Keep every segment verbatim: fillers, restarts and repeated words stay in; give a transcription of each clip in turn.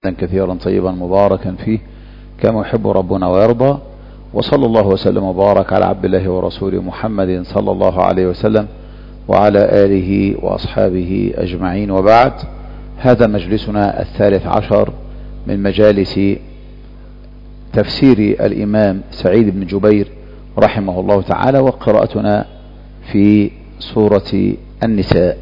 كثيرا طيبا مباركا فيه كما يحب ربنا ويرضى. وصلى الله وسلم وبارك على عبد الله ورسوله محمد صلى الله عليه وسلم وعلى آله وأصحابه أجمعين، وبعد. هذا مجلسنا الثالث عشر من مجالس تفسير الإمام سعيد بن جبير رحمه الله تعالى، وقراءتنا في سورة النساء.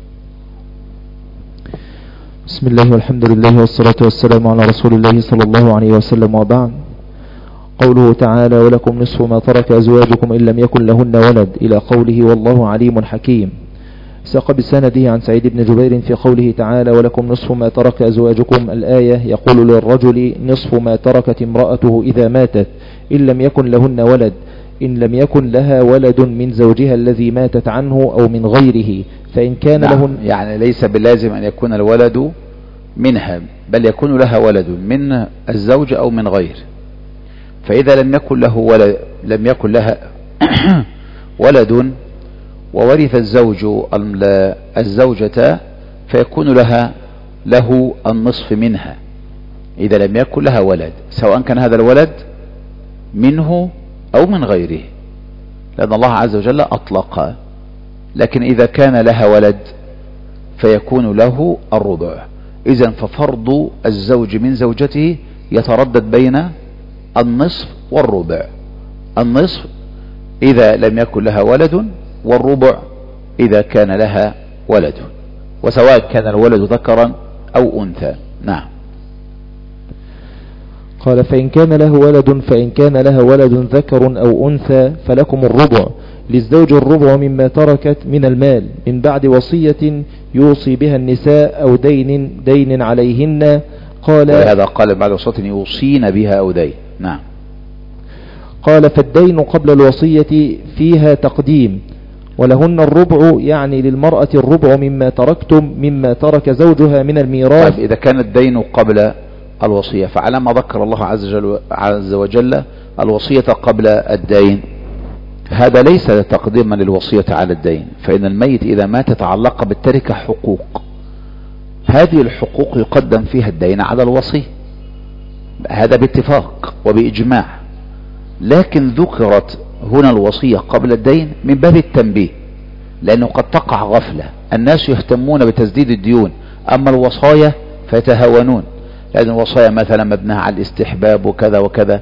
بسم الله والحمد لله والصلاة والسلام على رسول الله صلى الله عليه وسلم، وبعد. قوله تعالى: ولكم نصف ما ترك أزواجكم إن لم يكن لهن ولد، إلى قوله: والله عليم حكيم. ساق بسنده عن سعيد بن جبير في قوله تعالى: ولكم نصف ما ترك أزواجكم، الآية يقول للرجل نصف ما تركت امرأته إذا ماتت إن لم يكن لهن ولد، إن لم يكن لها ولد من زوجها الذي ماتت عنه أو من غيره، فإن كان نعم. لهن، يعني ليس باللازم أن يكون الولد منها، بل يكون لها ولد من الزوج أو من غير. فإذا لم يكن له ولد، لم يكن لها ولد وورث الزوج الزوجة، فيكون لها له النصف منها إذا لم يكن لها ولد، سواء كان هذا الولد منه أو من غيره، لأن الله عز وجل أطلق. لكن إذا كان لها ولد فيكون له الربع. إذن ففرض الزوج من زوجته يتردد بين النصف والربع، النصف إذا لم يكن لها ولد، والربع إذا كان لها ولد، وسواء كان الولد ذكرا أو أنثى. نعم. قال: فإن كان له ولد فإن كان لها ولد ذكر أو أنثى فلكم الربع، للزوج الربع مما تركت من المال من بعد وصية يوصي بها النساء أو دين دين عليهن. قال: هذا قال بعد وصية يوصين بها أو دين. نعم. قال: فالدين قبل الوصية فيها تقديم، ولهن الربع، يعني للمرأة الربع مما تركتم مما ترك زوجها من الميراث. طيب، إذا كان الدين قبل الوصية، فعلى ما ذكر الله عز وجل الوصية قبل الدين، هذا ليس تقديما للوصية على الدين، فإن الميت إذا مات تعلق بالتركة حقوق، هذه الحقوق يقدم فيها الدين على الوصي، هذا باتفاق وبإجماع. لكن ذكرت هنا الوصية قبل الدين من باب التنبيه، لأنه قد تقع غفلة، الناس يهتمون بتسديد الديون، أما الوصايا فيتهاونون، لأن الوصايا مثلا مبناها على الاستحباب وكذا وكذا،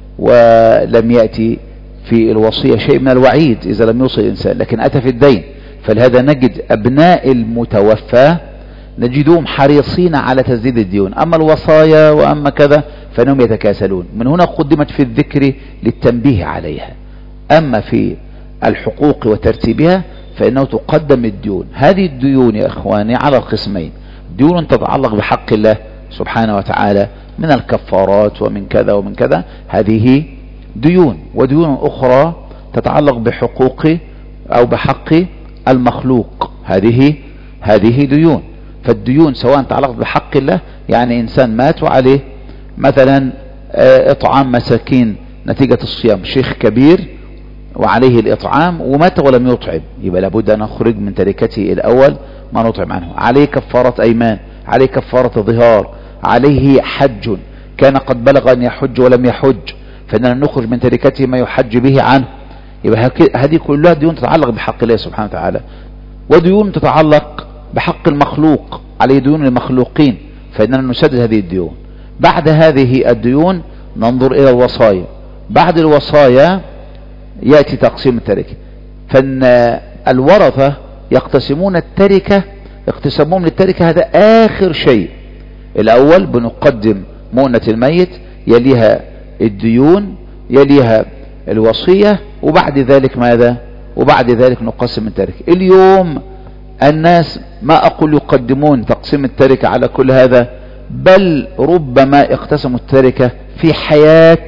ولم يأتي في الوصية شيء من الوعيد إذا لم يوصي الإنسان، لكن أتى في الدين. فلهذا نجد أبناء المتوفى نجدهم حريصين على تسديد الديون، أما الوصايا وأما كذا فإنهم يتكاسلون. من هنا قدمت في الذكر للتنبيه عليها. أما في الحقوق وترتيبها فإنه تقدم الديون. هذه الديون يا إخواني على القسمين: ديون تتعلق بحق الله سبحانه وتعالى من الكفارات ومن كذا ومن كذا، هذه ديون، وديون أخرى تتعلق بحقوق أو بحق المخلوق، هذه هذه ديون. فالديون سواء تعلقت بحق الله، يعني إنسان مات وعليه مثلا إطعام مساكين نتيجة الصيام، شيخ كبير وعليه الإطعام ومات ولم يطعم، يبقى لابد أن نخرج من تركته الأول ما نطعم عنه. عليه كفارة أيمان، عليه كفارة ظهار، عليه حج، كان قد بلغ أن يحج ولم يحج، فإننا نخرج من تركته ما يحج به عنه. يبقى هذه كلها ديون تتعلق بحق الله سبحانه وتعالى. وديون تتعلق بحق المخلوق، عليه ديون المخلوقين، فإننا نسدد هذه الديون. بعد هذه الديون ننظر إلى الوصايا. بعد الوصايا يأتي تقسيم التركة، فإن الورثة يقتسمون التركة، اقتسامهم للتركة هذا آخر شيء. الأول بنقدم مؤنة الميت، يليها الديون، يليها الوصية، وبعد ذلك ماذا؟ وبعد ذلك نقسم التركة. اليوم الناس ما أقول يقدمون تقسيم التركة على كل هذا، بل ربما اقتسموا التركة في حياة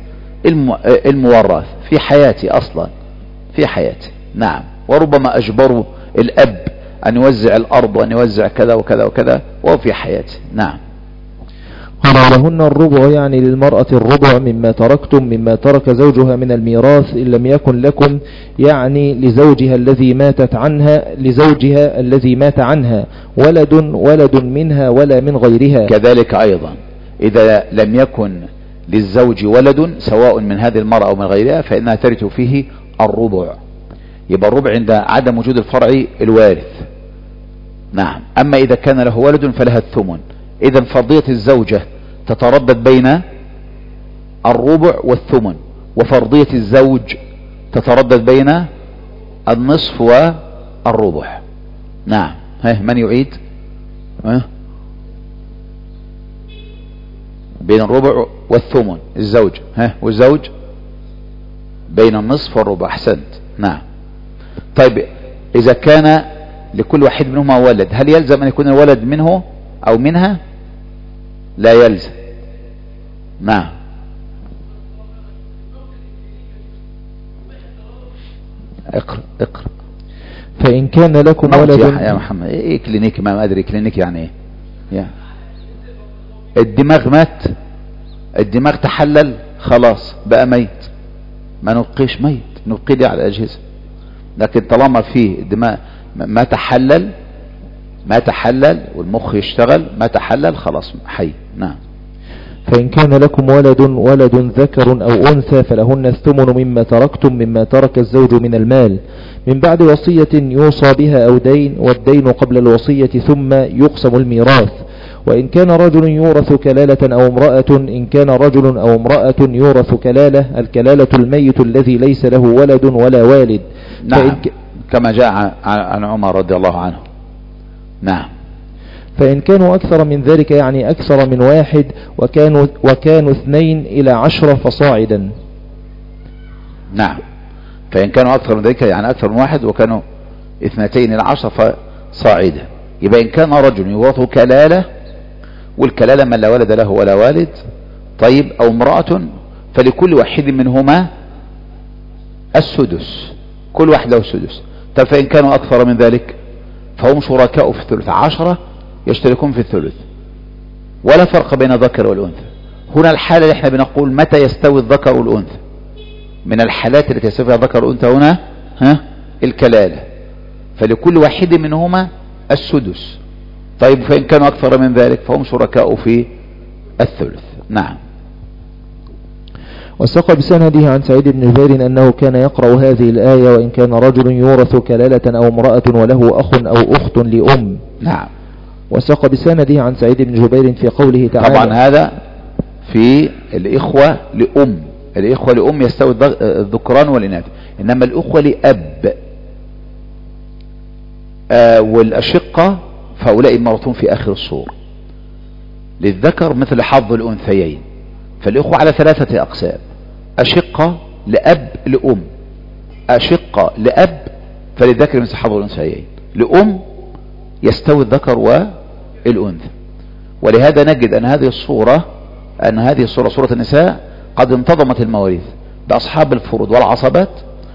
المورث، في حياتي أصلا، في حياتي. نعم. وربما أجبروا الأب أن يوزع الأرض وأن يوزع كذا وكذا وكذا وهو في حياتي. نعم. قال: لهن الربع، يعني للمرأة الربع مما تركتم مما ترك زوجها من الميراث إن لم يكن لكم، يعني لزوجها الذي ماتت عنها لزوجها الذي مات عنها ولد ولد منها ولا من غيرها. كذلك أيضا إذا لم يكن للزوج ولد سواء من هذه المرأة أو من غيرها فإنها ترث فيه الربع. يبقى الربع عند عدم وجود الفرع الوارث. نعم. أما إذا كان له ولد فلها الثمن. إذا فرضية الزوجة تتردد بين الربع والثمن، وفرضية الزوج تتردد بين النصف والربع. نعم. ها من يعيد؟ ها؟ بين الربع والثمن الزوج. ها والزوج بين النصف والربع. أحسنت. نعم. طيب إذا كان لكل واحد منهما ولد هل يلزم أن يكون الولد منه أو منها؟ لا يلزم. نعم. اقرأ اقرأ. فإن كان لكم ولد يا محمد ايه كلينيك؟ ما ادري كلينيك يعني ايه. يا الدماغ مات، الدماغ تحلل خلاص بقى ميت، ما نبقيش ميت، نبقي دي على الأجهزة. لكن طالما فيه الدماغ ما تحلل ما تحلل والمخ يشتغل ما تحلل خلاص حي. نعم. فإن كان لكم ولد ولد ذكر أو أنثى فلهن الثمن مما تركتم مما ترك الزوج من المال من بعد وصية يوصى بها أو دين، والدين قبل الوصية ثم يقسم الميراث. وإن كان رجل يورث كلالة أو امرأة إن كان رجل أو امرأة يورث كلالة، الكلالة الميت الذي ليس له ولد ولا والد. نعم. ك... كما جاء عن عمر رضي الله عنه. نعم. فإن كانوا أكثر من ذلك يعني أكثر من واحد وكانوا, وكانوا اثنين إلى عشرة فصاعدا. نعم. فإن كانوا أكثر من ذلك يعني أكثر من واحد وكانوا اثنتين إلى عشرة فصاعدا. يبقى إن كان رجل يورث كلالة، والكلالة من لا ولد له ولا والد، طيب، أو امرأة، فلكل واحد منهما السدس، كل واحد له السدس. طيب فإن كانوا أكثر من ذلك فهم شركاء في الثلث، عشرة يشتركون في الثلث، ولا فرق بين الذكر والأنثى. هنا الحالة اللي احنا بنقول متى يستوي الذكر والأنثى، من الحالات التي يستوي الذكر والأنثى هنا ها الكلالة، فلكل واحد منهما السدس. طيب فإن كانوا أكثر من ذلك فهم شركاء في الثلث. نعم. وساق بسنده عن سعيد بن جبير أنه كان يقرأ هذه الآية: وإن كان رجل يورث كلالة أو امرأة وله أخ أو أخت لأم. نعم. وساق بسنده عن سعيد بن جبير في قوله تعالى. طبعا هذا في الإخوة لأم، الإخوة لأم يستوي الذكران والإناث، إنما الأخوة لأب آه والأشقة فهؤلاء مرتون في آخر الصور. للذكر مثل حظ الأنثيين، فالإخوة على ثلاثة أقسام: أشقة لأب لأم، أشقة لأب فللذكر مثل حظ الأنثيين، لأم يستوي الذكر والأنثى. ولهذا نجد أن هذه الصورة أن هذه الصورة صورة النساء قد انتظمت المواريث بأصحاب الفروض والعصبات،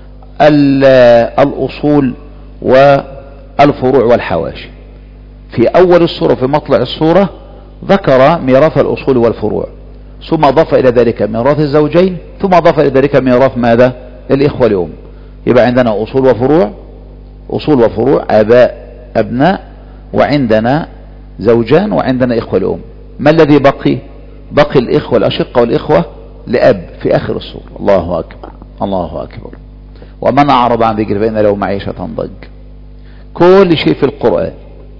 الأصول والفروع والحواشي. في أول الصورة في مطلع الصورة ذكر ميراث الأصول والفروع، ثم أضاف إلى ذلك ميراث الزوجين، ثم أضاف إلى ذلك ميراث ماذا؟ الإخوة لأم. يبقى عندنا أصول وفروع، أصول وفروع، آباء أبناء، وعندنا زوجان، وعندنا إخوة لأم. ما الذي بقي؟ بقي الإخوة الأشقة والإخوة لأب في آخر الصورة. الله أكبر الله أكبر. ومن أعرض عن ذكر فإن له معيشة ضنك. كل شيء في القرآن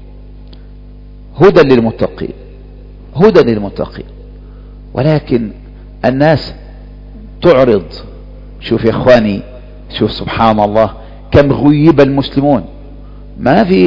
هدى للمتقين، هدى للمتقين. ولكن الناس تعرض. شوف يا اخواني، شوف سبحان الله كم غيب المسلمون. ما في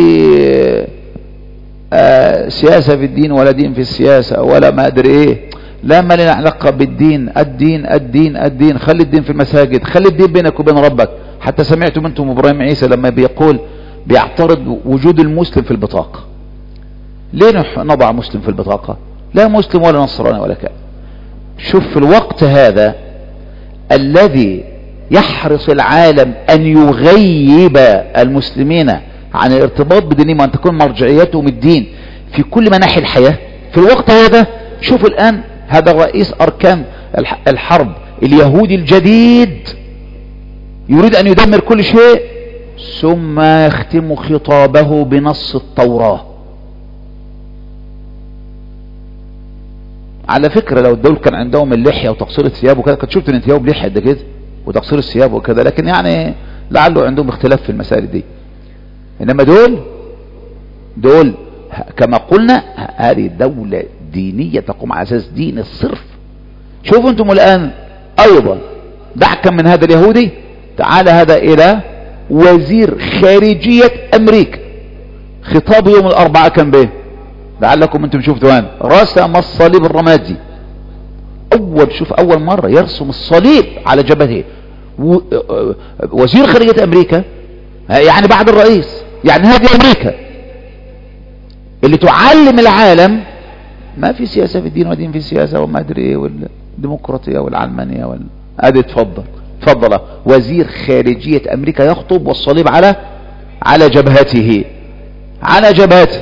آه سياسة في الدين ولا دين في السياسة ولا ما ادري ايه، لا ما لنا علاقة بالدين. الدين الدين الدين، خلي الدين في المساجد، خلي الدين بينك وبين ربك. حتى سمعتم انتم ابراهيم عيسى لما بيقول بيعترض وجود المسلم في البطاقة. ليه نضع مسلم في البطاقة؟ لا مسلم ولا نصراني ولا كذا. شوف في الوقت هذا الذي يحرص العالم أن يغيب المسلمين عن الارتباط بدينهم وأن تكون مرجعيتهم الدين في كل مناحي الحياة، في الوقت هذا شوف الآن هذا رئيس أركان الحرب اليهودي الجديد يريد أن يدمر كل شيء، ثم يختم خطابه بنص التوراة. على فكرة لو الدول كان عندهم اللحية وتقصير الثياب وكذا كنت شفت نتيجهم لحية ده كده وتقصير الثياب وكذا، لكن يعني لعله عندهم اختلاف في المسائل دي. انما دول دول كما قلنا هذه دولة دينية تقوم على اساس دين الصرف. شوفوا انتم الان ايضا دعكا من هذا اليهودي، تعال هذا الى وزير خارجية امريكا، خطاب يوم الاربعاء كان به، لعلكم انتم شفتوا هنا، رسم الصليب الرمادي. اول شوف اول مرة يرسم الصليب على جبهته وزير خارجية امريكا، يعني بعد الرئيس. يعني هذه امريكا اللي تعلم العالم ما في سياسة في الدين ودين في السياسة وما ادري ايه والديمقراطية والعلمانية وال... ادي تفضل تفضل وزير خارجية امريكا يخطب والصليب على على جبهته على جبهته.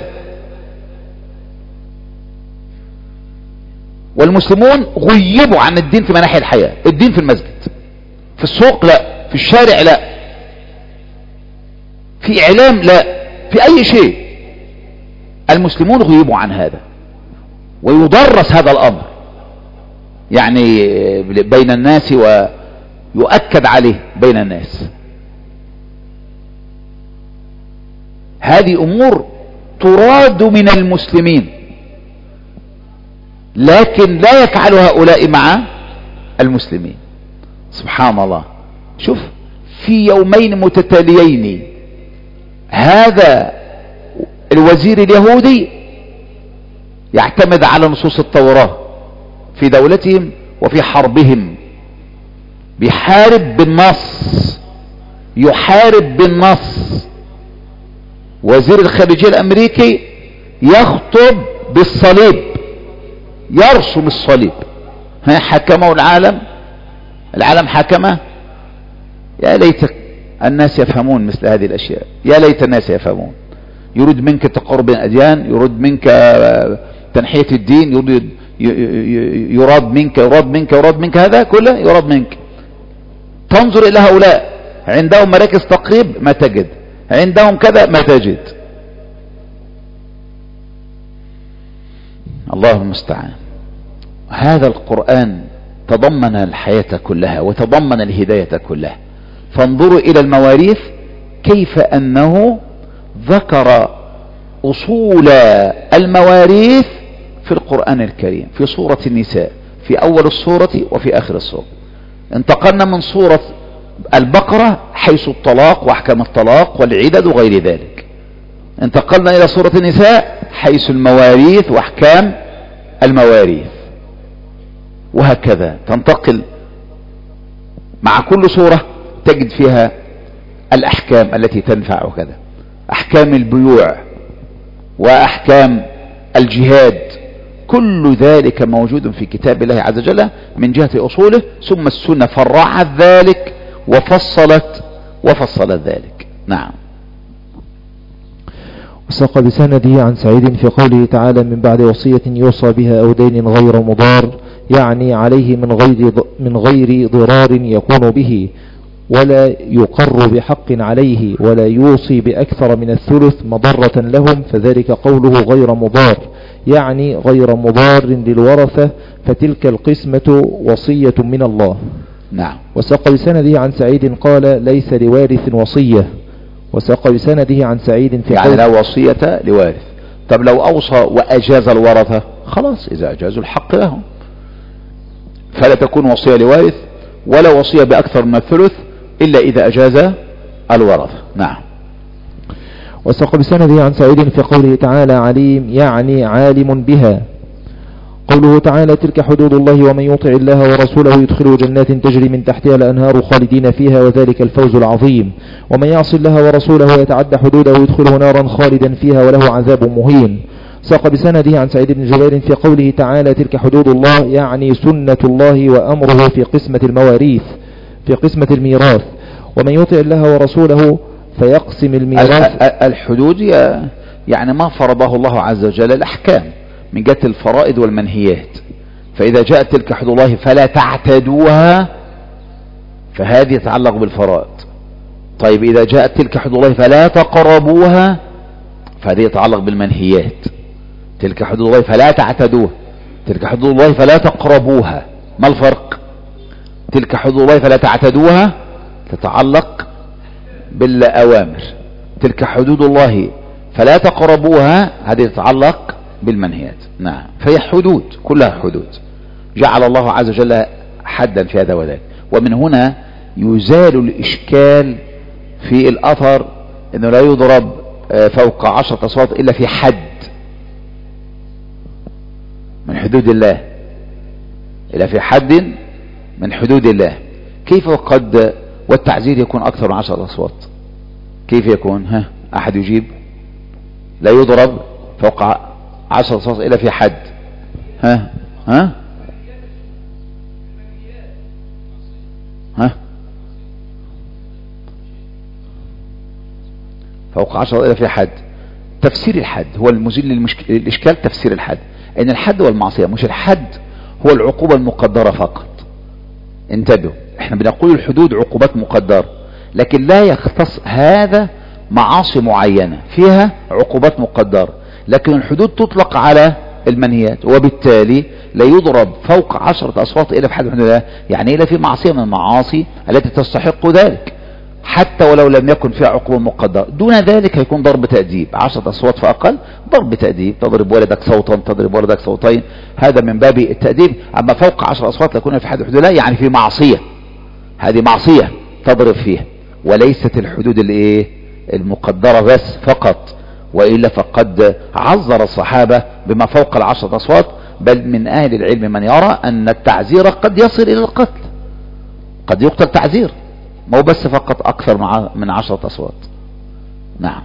والمسلمون غيبوا عن الدين في مناحي الحياة، الدين في المسجد، في السوق لا، في الشارع لا، في اعلام لا، في اي شيء. المسلمون غيبوا عن هذا ويدرس هذا الامر يعني بين الناس ويؤكد عليه بين الناس. هذه امور تراد من المسلمين، لكن لا يفعل هؤلاء مع المسلمين. سبحان الله. شوف في يومين متتاليين هذا الوزير اليهودي يعتمد على نصوص التوراة في دولتهم وفي حربهم، بيحارب بالنص، يحارب بالنص. وزير الخارجية الامريكي يخطب بالصليب، يرسم الصليب. ها حكمه العالم، العالم حكمه. يا ليت الناس يفهمون مثل هذه الاشياء، يا ليت الناس يفهمون. يريد منك تقرب الاديان، يريد منك تنحية الدين، يريد يراد منك يراد منك يراد منك هذا كله يراد منك. تنظر الى هؤلاء عندهم مراكز تقريب ما تجد، عندهم كذا ما تجد. الله المستعان. هذا القرآن تضمن الحياة كلها وتضمن الهداية كلها. فانظروا الى المواريث كيف انه ذكر اصول المواريث في القرآن الكريم في سورة النساء، في اول السورة وفي اخر السورة. انتقلنا من سورة البقرة حيث الطلاق واحكام الطلاق والعدد وغير ذلك، انتقلنا الى سورة النساء حيث المواريث واحكام المواريث، وهكذا تنتقل مع كل سورة تجد فيها الاحكام التي تنفع وكذا، احكام البيوع واحكام الجهاد، كل ذلك موجود في كتاب الله عز وجل من جهة اصوله. ثم السنة فرعت ذلك وفصلت وفصلت ذلك. نعم. وساق بسنده عن سعيد في قوله تعالى من بعد وصية يوصى بها أو دين غير مضار، يعني عليه من غير من غير ضرار يكون به، ولا يقر بحق عليه، ولا يوصي بأكثر من الثلث مضرة لهم، فذلك قوله غير مضار، يعني غير مضار للورثة، فتلك القسمة وصية من الله. نعم. وساق بسنده عن سعيد قال ليس لوارث وصية. وساق بسنده عن سعيد في يعني لا وصية لوارث. طب لو أوصى وأجاز الورثة خلاص، إذا أجازوا الحق لهم فلا تكون وصية لوارث ولا وصية بأكثر من الثلث إلا إذا أجاز الورثة. نعم. وساق بسنده عن سعيد في قوله تعالى عليم، يعني عالم بها. قوله تعالى تلك حدود الله ومن يطع الله ورسوله يدخله جنات تجري من تحتها الأنهار خالدين فيها وذلك الفوز العظيم، ومن يعص الله ورسوله ويتعدى حدوده يدخله نارا خالدا فيها وله عذاب مهين. ساق بسنده عن سعيد بن جبير في قوله تعالى تلك حدود الله، يعني سنة الله وأمره في قسمة المواريث في قسمة الميراث، ومن يطع الله ورسوله فيقسم الميراث. الحدود يعني ما فرضه الله عز وجل، الأحكام من جهة الفرائض والمنهيات. فإذا جاءت تلك حدود الله فلا تعتدوها، فهذه يتعلق بالفرائض. طيب إذا جاءت تلك حدود الله فلا تقربوها، فهذه يتعلق بالمنهيات. تلك حدود الله فلا تعتدوها، تلك حدود الله فلا تقربوها. ما الفرق؟ تلك حدود الله فلا تعتدوها تتعلق بالأوامر، تلك حدود الله فلا تقربوها هذه تتعلق بالمنهيات. نعم، فهي حدود، كلها حدود جعل الله عز وجل حدا في هذا وذاك. ومن هنا يزال الإشكال في الأثر أنه لا يضرب فوق عشرة أصوات إلا في حد من حدود الله، إلا في حد من حدود الله. كيف وقد والتعزير يكون أكثر من عشرة أصوات؟ كيف يكون؟ ها أحد يجيب؟ لا يضرب فوق عشرة أصوات إلا في حد. ها ها ها فوق عشرة إلا في حد. تفسير الحد هو المزيل للإشكال. تفسير الحد ان الحد والمعصية مش الحد هو العقوبة المقدرة فقط. انتبهوا، احنا بنقول الحدود عقوبات مقدرة، لكن لا يختص هذا معاصي معينة فيها عقوبات مقدرة، لكن الحدود تطلق على المنهيات، وبالتالي لا يضرب فوق عشرة أصوات إلا في حد من الله، يعني إلا في معصية من المعاصي التي تستحق ذلك حتى ولو لم يكن فيها عقوبة مقدرة. دون ذلك هيكون ضرب تأديب، عشرة أصوات فأقل ضرب تأديب، تضرب ولدك صوتا، تضرب ولدك صوتين، هذا من باب التأديب. أما فوق عشر أصوات لكون في حد حدود الله يعني في معصية، هذه معصية تضرب فيها، وليست الحدود الايه المقدرة بس فقط، وإلا فقد عذر الصحابة بما فوق العشرة أصوات. بل من أهل العلم من يرى أن التعزير قد يصل إلى القتل، قد يقتل تعزير، مو بس فقط أكثر من عشرة أصوات. نعم.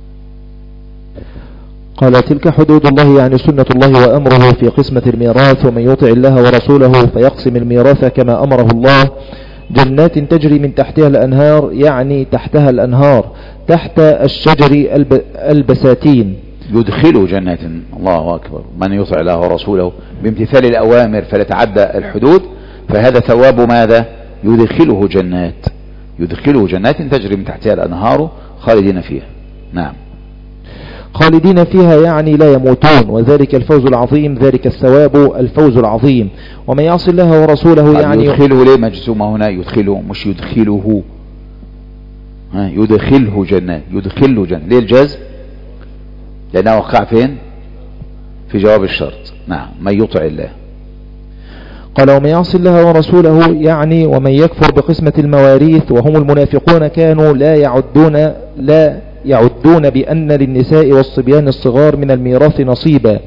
قال تلك حدود الله يعني سنة الله وأمره في قسمة الميراث، ومن يطع الله ورسوله فيقسم الميراث كما أمره الله جنات تجري من تحتها الأنهار، يعني تحتها الأنهار تحت الشجر الب... البساتين. يدخله جنات، الله أكبر، من يطع الله ورسوله بامتثال الأوامر فلا يتعدى الحدود، فهذا ثواب ماذا؟ يدخله جنات، يدخله جنات تجري من تحتها الأنهار خالدين فيها. نعم. خالدين فيها يعني لا يموتون، وذلك الفوز العظيم، ذلك الثواب الفوز العظيم. ومن يعص الله ورسوله يعني يدخله، ليه مجزومة هنا؟ يدخله مش يدخله، ها يدخله جنات، يدخله جنات. ليه الجزم؟ لأنه وقع فين؟ في جواب الشرط. نعم. من يطع الله. قال ومن يعص الله ورسوله يعني ومن يكفر بقسمة المواريث، وهم المنافقون كانوا لا يعدون لا يعدون بأن للنساء والصبيان الصغار من الميراث نصيبا،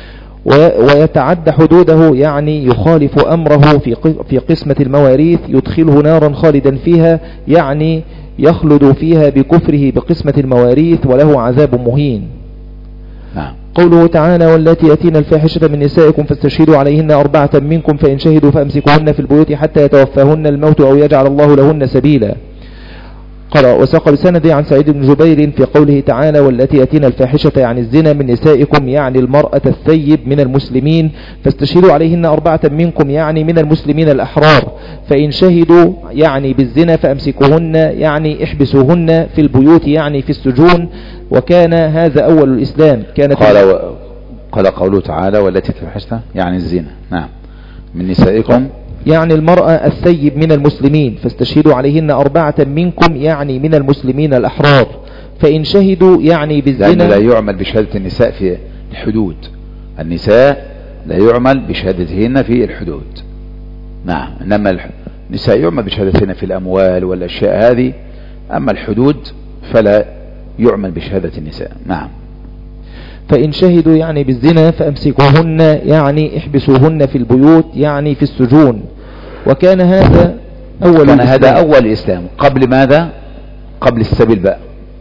ويتعدى حدوده يعني يخالف أمره في قسمة المواريث، يدخله نارا خالدا فيها يعني يخلد فيها بكفره بقسمة المواريث وله عذاب مهين. نعم. قوله تعالى والتي يأتين الفاحشة من نسائكم فاستشهدوا عليهن أربعة منكم فإن شهدوا فأمسكوهن في البيوت حتى يتوفاهن الموت أو يجعل الله لهن سبيلا. قال وساق بسند عن سعيد بن جبير في قوله تعالى والتي يأتين الفاحشة يعني الزنا من نسائكم يعني المرأة الثيب من المسلمين، فاستشهدوا عليهن أربعة منكم يعني من المسلمين الأحرار، فإن شهدوا يعني بالزنا فأمسكوهن يعني احبسوهن في البيوت يعني في السجون، وكان هذا أول الإسلام. كانت قال, و... قال قوله تعالى والتي الفاحشة يعني الزنا نعم من نسائكم يعني المرأة الثيب من المسلمين، فاستشهدوا عليهن أربعة منكم يعني من المسلمين الأحرار، فإن شهدوا يعني بالزنا. لأنه لا يعمل بشهادة النساء في الحدود، النساء لا يعمل بشهادتهن في الحدود. نعم. إنما النساء يعمل بشهادتهن في الأموال والأشياء هذه، أما الحدود فلا يعمل بشهادة النساء. نعم. فإن شهدوا يعني بالزنا فأمسكوهن يعني احبسوهن في البيوت يعني في السجون، وكان هذا أول كان الإسلام. هذا أول الإسلام. قبل ماذا؟ قبل السبيل بقى،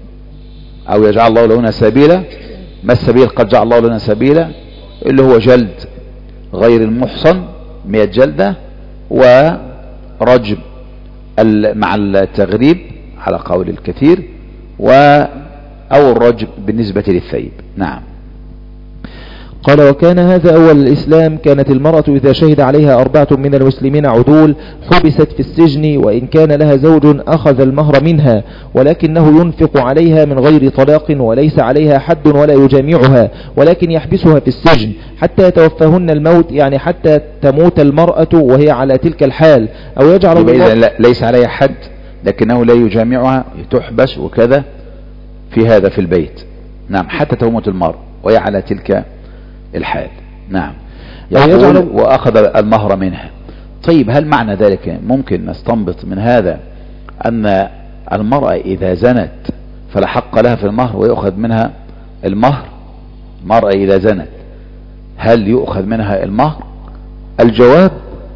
أو يجعل الله لنا سبيلا. ما السبيل؟ قد جعل الله لنا سبيلا، اللي هو جلد غير المحصن مئة جلدة، ورجم مع التغريب على قول الكثير، و أو الرجم بالنسبة للثيب. نعم. قال وكان هذا أول الإسلام. كانت المرأة إذا شهد عليها أربعة من المسلمين عدول حبست في السجن، وإن كان لها زوج أخذ المهر منها، ولكنه ينفق عليها من غير طلاق، وليس عليها حد ولا يجامعها، ولكن يحبسها في السجن حتى يتوفاهن الموت، يعني حتى تموت المرأة وهي على تلك الحال، أو يجعل الله ليس عليها حد لكنه لا يجامعها، تحبس وكذا في هذا في البيت. نعم، حتى تموت المرأة وهي على تلك الحال. نعم، يقول وأخذ المهر منها. طيب، هل معنى ذلك ممكن نستنبط من هذا أن المرأة إذا زنت فلا حق لها في المهر ويأخذ منها المهر؟ المرأة إذا زنت هل يؤخذ منها المهر؟ الجواب: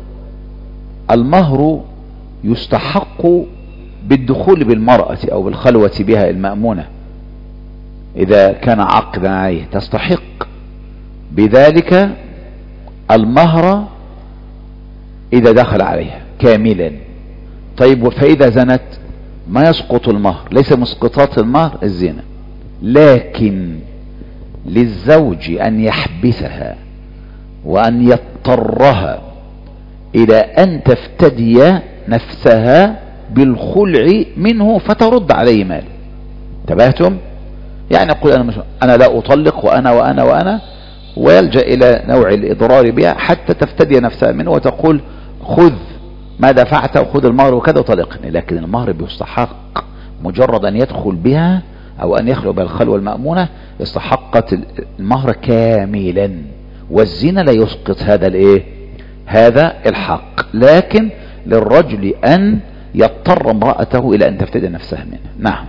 المهر يستحق بالدخول بالمرأة أو بالخلوة بها المأمونة، إذا كان عقدا عليه تستحق بذلك المهر إذا دخل عليها كاملا. طيب، فإذا زنت ما يسقط المهر، ليس مسقطات المهر الزنا، لكن للزوج أن يحبسها وأن يضطرها إلى أن تفتدي نفسها بالخلع منه فترد عليه مال. انتبهتم؟ يعني يقول أنا, مش أنا لا أطلق وأنا وأنا وأنا ويلجأ إلى نوع الإضرار بها حتى تفتدي نفسها منه وتقول خذ ما دفعت وخذ المهر وكذا وطلقني. لكن المهر بيستحق مجرد أن يدخل بها أو أن يخلو بالخلوة المأمونة، استحقت المهر كاملا. والزنا لا يسقط هذا الايه هذا الحق، لكن للرجل أن يضطر امرأته إلى أن تفتدي نفسها منه. نعم.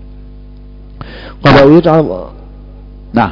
قال ويجعل نعم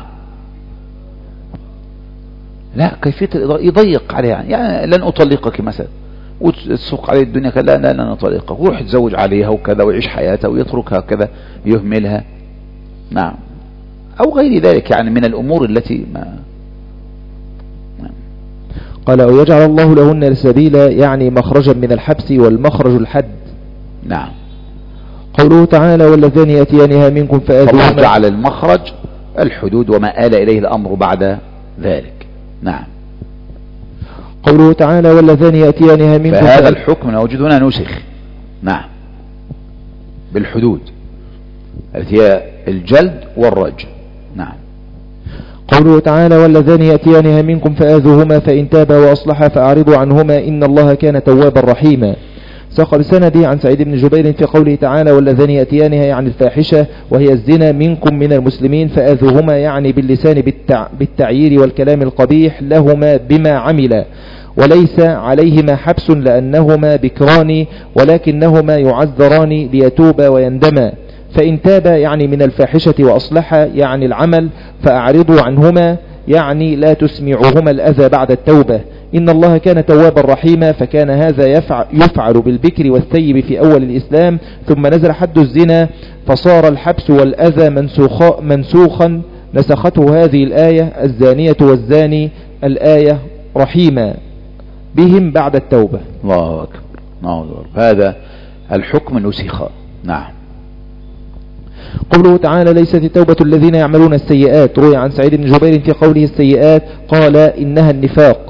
لا كيفية يضيق عليها، يعني لن أطلقك مثلا وتسوق عليه الدنيا كذا، لا لا لن أطلقك، ويروح يتزوج عليها وكذا ويعيش حياته ويتركها كذا يهملها. نعم، أو غير ذلك يعني من الأمور التي ما. نعم. قال ويجعل الله لهن سبيلا، يعني مخرجا من الحبس، والمخرج الحد. نعم. قوله تعالى واللذان يأتيانها منكم فآذوهما، فالله جعل المخرج الحدود وما آل إليه الأمر بعد ذلك. نعم. قوله تعالى واللذان يأتيانها منكم، فهذا الحكم موجود هنا نسخ. نعم، بالحدود التي هي الجلد والرجم. نعم. قوله تعالى واللذان يأتيانها منكم فآذوهما فإن تابا وأصلحا فأعرضوا عنهما إن الله كان توابا رحيما. ساق بسنده عن سعيد بن جبير في قوله تعالى واللذان يأتيانها يعني الفاحشة وهي الزنا منكم من المسلمين فآذوهما يعني باللسان بالتع... بالتعيير والكلام القبيح لهما بما عملا، وليس عليهما حبس لأنهما بكران ولكنهما يعذران ليتوبا ويندما. فإن تابا يعني من الفاحشة وأصلحا يعني العمل فأعرضوا عنهما يعني لا تسمعوهما الأذى بعد التوبة. إن الله كان توابا رحيما، فكان هذا يفعل, يفعل بالبكر والثيب في أول الإسلام، ثم نزل حد الزنا فصار الحبس والأذى منسوخا, منسوخا نسخته هذه الآية الزانية والزاني الآية رحيما بهم بعد التوبة. الله أكبر. الله أكبر. هذا الحكم نسخ. نعم. قوله تعالى ليست توبة الذين يعملون السيئات، روي عن سعيد بن جبير في قوله السيئات قال إنها النفاق.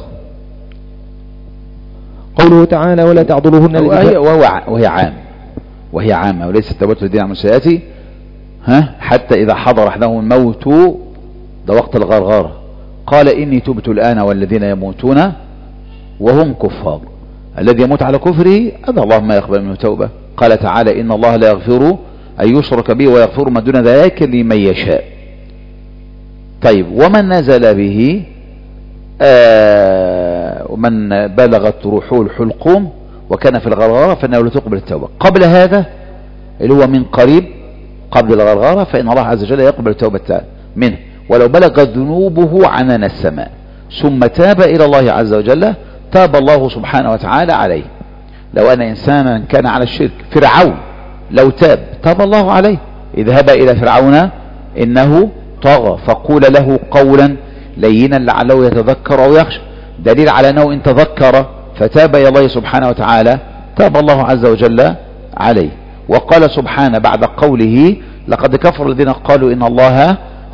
قوله تعالى ولا تعضلوهن وهي, وهي عام وهي عامة وليست توبة الذين يعملون السيئات ها حتى إذا حضر أحدهم الموت، ده وقت الغرغرة، قال إني تبت الآن والذين يموتون وهم كفار. الذي يموت على كفره هذا الله ما يقبل منه توبة. قال تعالى إن الله لا يغفر أن يشرك به ويغفر ما دون ذلك لمن يشاء. طيب، ومن نزل به آه ومن بلغت روحه الحلقوم وكان في الغرغرة فإنه لا تقبل التوبة. قبل هذا اللي هو من قريب قبل الغرغرة فإن الله عز وجل يقبل التوبة منه ولو بلغت ذنوبه عنان السماء ثم تاب إلى الله عز وجل تاب الله سبحانه وتعالى عليه. لو أن إنسانا كان على الشرك، فرعون لو تاب تاب الله عليه. اذهب إلى فرعون إنه طغى فقول له قولا لينا لعله يتذكر أو يخشى. دليل على أنه إن تذكر فتاب إلى الله سبحانه وتعالى تاب الله عز وجل عليه. وقال سبحانه بعد قوله لقد كفر الذين قالوا إن الله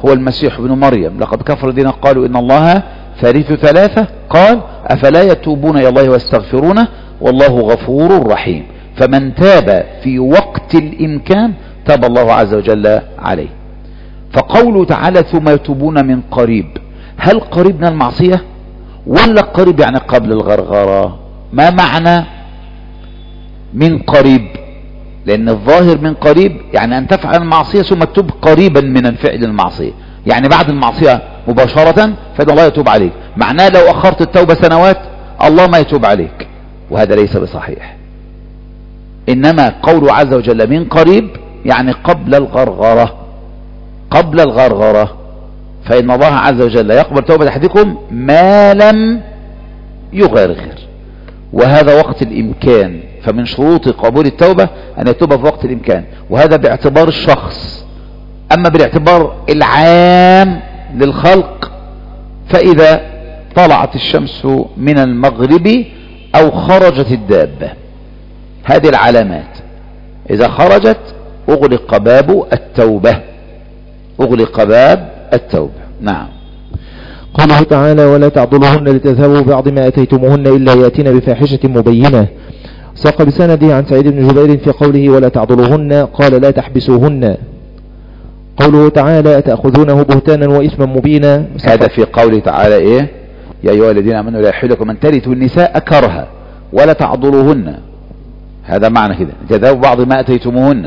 هو المسيح ابن مريم. لقد كفر الذين قالوا إن الله ثالث ثلاثة، قال أفلا يتوبون إلى الله ويستغفرونه والله غفور رحيم. فمن تاب في وقت الإمكان تاب الله عز وجل عليه. فقوله تعالى ثم يتوبون من قريب، هل قريب من المعصية ولا قريب يعني قبل الغرغرة؟ ما معنى من قريب؟ لأن الظاهر من قريب يعني أن تفعل المعصية ثم تتوب قريبا من الفعل المعصية، يعني بعد المعصية مباشرة فإن الله يتوب عليك. معناه لو أخرت التوبة سنوات الله ما يتوب عليك، وهذا ليس بصحيح. إنما قوله عز وجل من قريب يعني قبل الغرغرة، قبل الغرغرة. فإن الله عز وجل يقبل توبة أحدكم ما لم يغرغر، وهذا وقت الإمكان. فمن شروط قبول التوبة أن يتوب في وقت الإمكان، وهذا باعتبار الشخص. أما بالاعتبار العام للخلق فإذا طلعت الشمس من المغرب أو خرجت الدابة، هذه العلامات إذا خرجت أغلق باب التوبة، أغلق باب التوبة. نعم. قوله تعالى ولا تعضلوهن لتذهبوا بعض ما أتيتموهن إلا يأتين بفاحشة مبينة. ساق بسنده عن سعيد بن جبير في قوله ولا تعضلوهن قال لا تحبسوهن. قوله تعالى أتأخذونه بهتانا وإثما مبينا. هذا في قوله تعالى إيه؟ يا أيها الذين آمنوا لا يحل لكم أن ترثوا النساء كرها ولا تعضلوهن، هذا معنى كده تذهبوا بعض ما أتيتموهن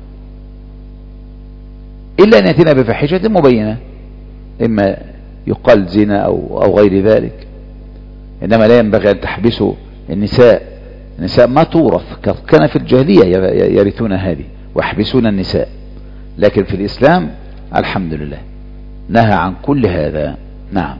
إلا أن يأتينا بفاحشة مبينة، إما يقال زنا أو, أو غير ذلك. إنما لا ينبغي أن تحبسوا النساء، النساء ما تورث، كان في الجاهلية يرثون هذه ويحبسون النساء، لكن في الإسلام الحمد لله نهى عن كل هذا. نعم.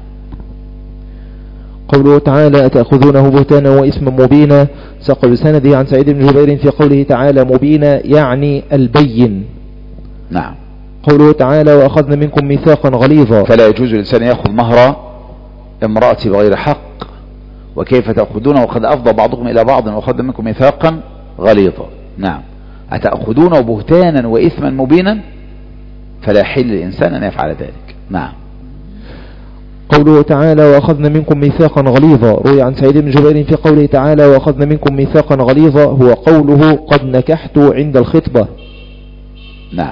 قوله تعالى أتأخذونه بهتانا وإثما مبينا. ساق بسنده عن سعيد بن جبير في قوله تعالى مبينا يعني البين. نعم. قوله تعالى وأخذنا منكم ميثاقا غليظا. فلا يجوز الإنسان يأخذ مهر امرأتي بغير حق، وكيف تأخذونه وقد أفضى بعضكم إلى بعض وأخذنا منكم ميثاقا غليظا. نعم. أتأخذونه بهتانا وإثما مبينا، فلا يحل للإنسان أن يفعل ذلك. نعم. قوله تعالى وأخذنا منكم ميثاقا غليظا. روي عن سعيد بن جبير في قوله تعالى وأخذنا منكم ميثاقا غليظا هو قوله قد نكحت عند الخطبة. نعم.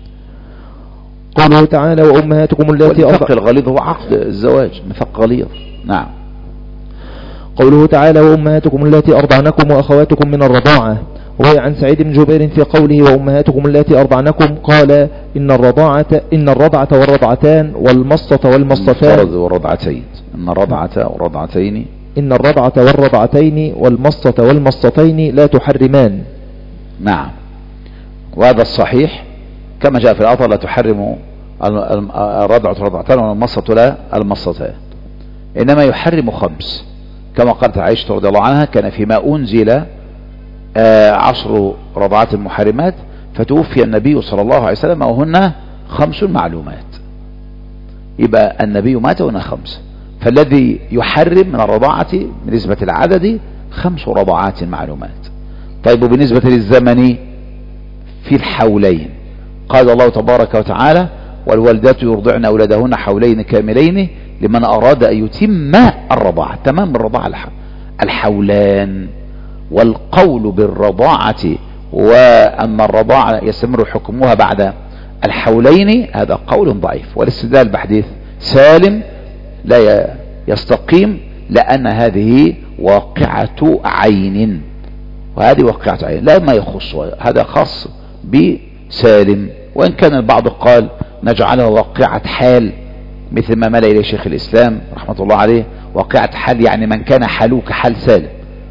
قوله تعالى وأمهاتكم اللاتي والميثاق الغليظ هو عقد الزواج، ميثاق غليظ. نعم. قوله تعالى وأمهاتكم اللاتي أرضعنكم وأخواتكم من الرضاعة. وهي عن سعيد بن جبير في قوله وأمهاتكم اللاتي أرضعنكم قال إن الرضاعة إن الرضعة والرضعتان والمصة والمصتان والرضعتين إن الرضعة والرضعتين إن الرضعة والرضعتين والمصة والمصتين لا تحرمان. نعم. وهذا الصحيح كما جاء في الآثار لا تحرم الرضعة والرضعتان والمصة لا المصتان، إنما يحرم خمس كما قالت عائشة رضي الله عنها كان فيما أنزل آه عشر رضعات محرمات فتوفي النبي صلى الله عليه وسلم وهن خمس معلومات، يبقى النبي مات وهن خمس، فالذي يحرم من الرضاعة بنسبة العدد خمس رضعات معلومات. طيب وبالنسبة للزمن في الحولين قال الله تبارك وتعالى والوالدات يرضعن أولادهن حولين كاملين لمن أراد أن يتم الرضاعة، تمام الرضاعة الحولان. والقول بالرضاعة وأن الرضاعة يستمر حكمها بعد الحولين هذا قول ضعيف، والاستدلال بحديث سالم لا يستقيم، لأن هذه واقعة عين، وهذه واقعة عين لا ما يخص، هذا خاص بسالم. وإن كان البعض قال نجعله واقعة حال مثل ما مال إليه شيخ الإسلام رحمة الله عليه، واقعة حال يعني من كان حاله كحال سالم،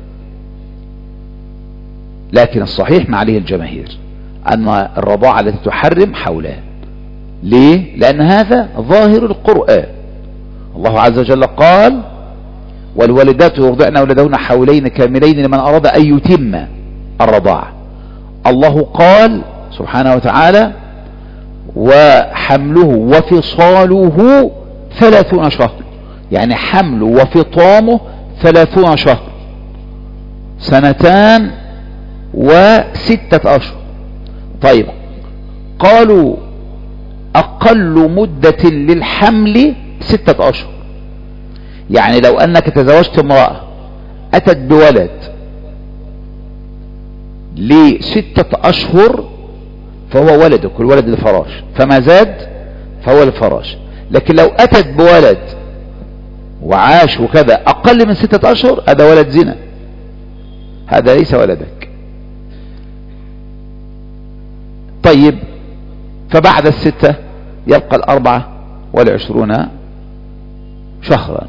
لكن الصحيح ما عليه الجماهير أن الرضاعة التي تحرم حولان. ليه؟ لأن هذا ظاهر القرآن، الله عز وجل قال والوالدات يرضعن أولادهن حولين كاملين لمن أراد أن يتم الرضاعة. الله قال سبحانه وتعالى وحمله وفصاله ثلاثون شهر، يعني حمله وفطامه ثلاثون شهر، سنتان وستة أشهر. طيب قالوا أقل مدة للحمل ستة أشهر. يعني لو أنك تزوجت امرأة أتت بولد لستة أشهر فهو ولدك، الولد الفراش، فما زاد فهو الفراش. لكن لو أتت بولد وعاش وكذا أقل من ستة أشهر هذا ولد زنا، هذا ليس ولدك. طيب، فبعد الستة يبقى الأربعة والعشرون شهرا.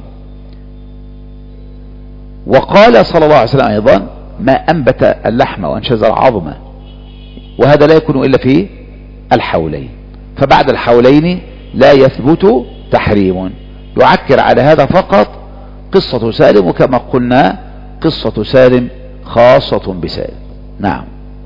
وقال صلى الله عليه وسلم أيضا: ما أنبت اللحم وأنشز العظم، وهذا لا يكون إلا في الحولين. فبعد الحولين لا يثبت تحريم. يعكر على هذا فقط قصة سالم، وكما قلنا قصة سالم خاصة بسالم. نعم.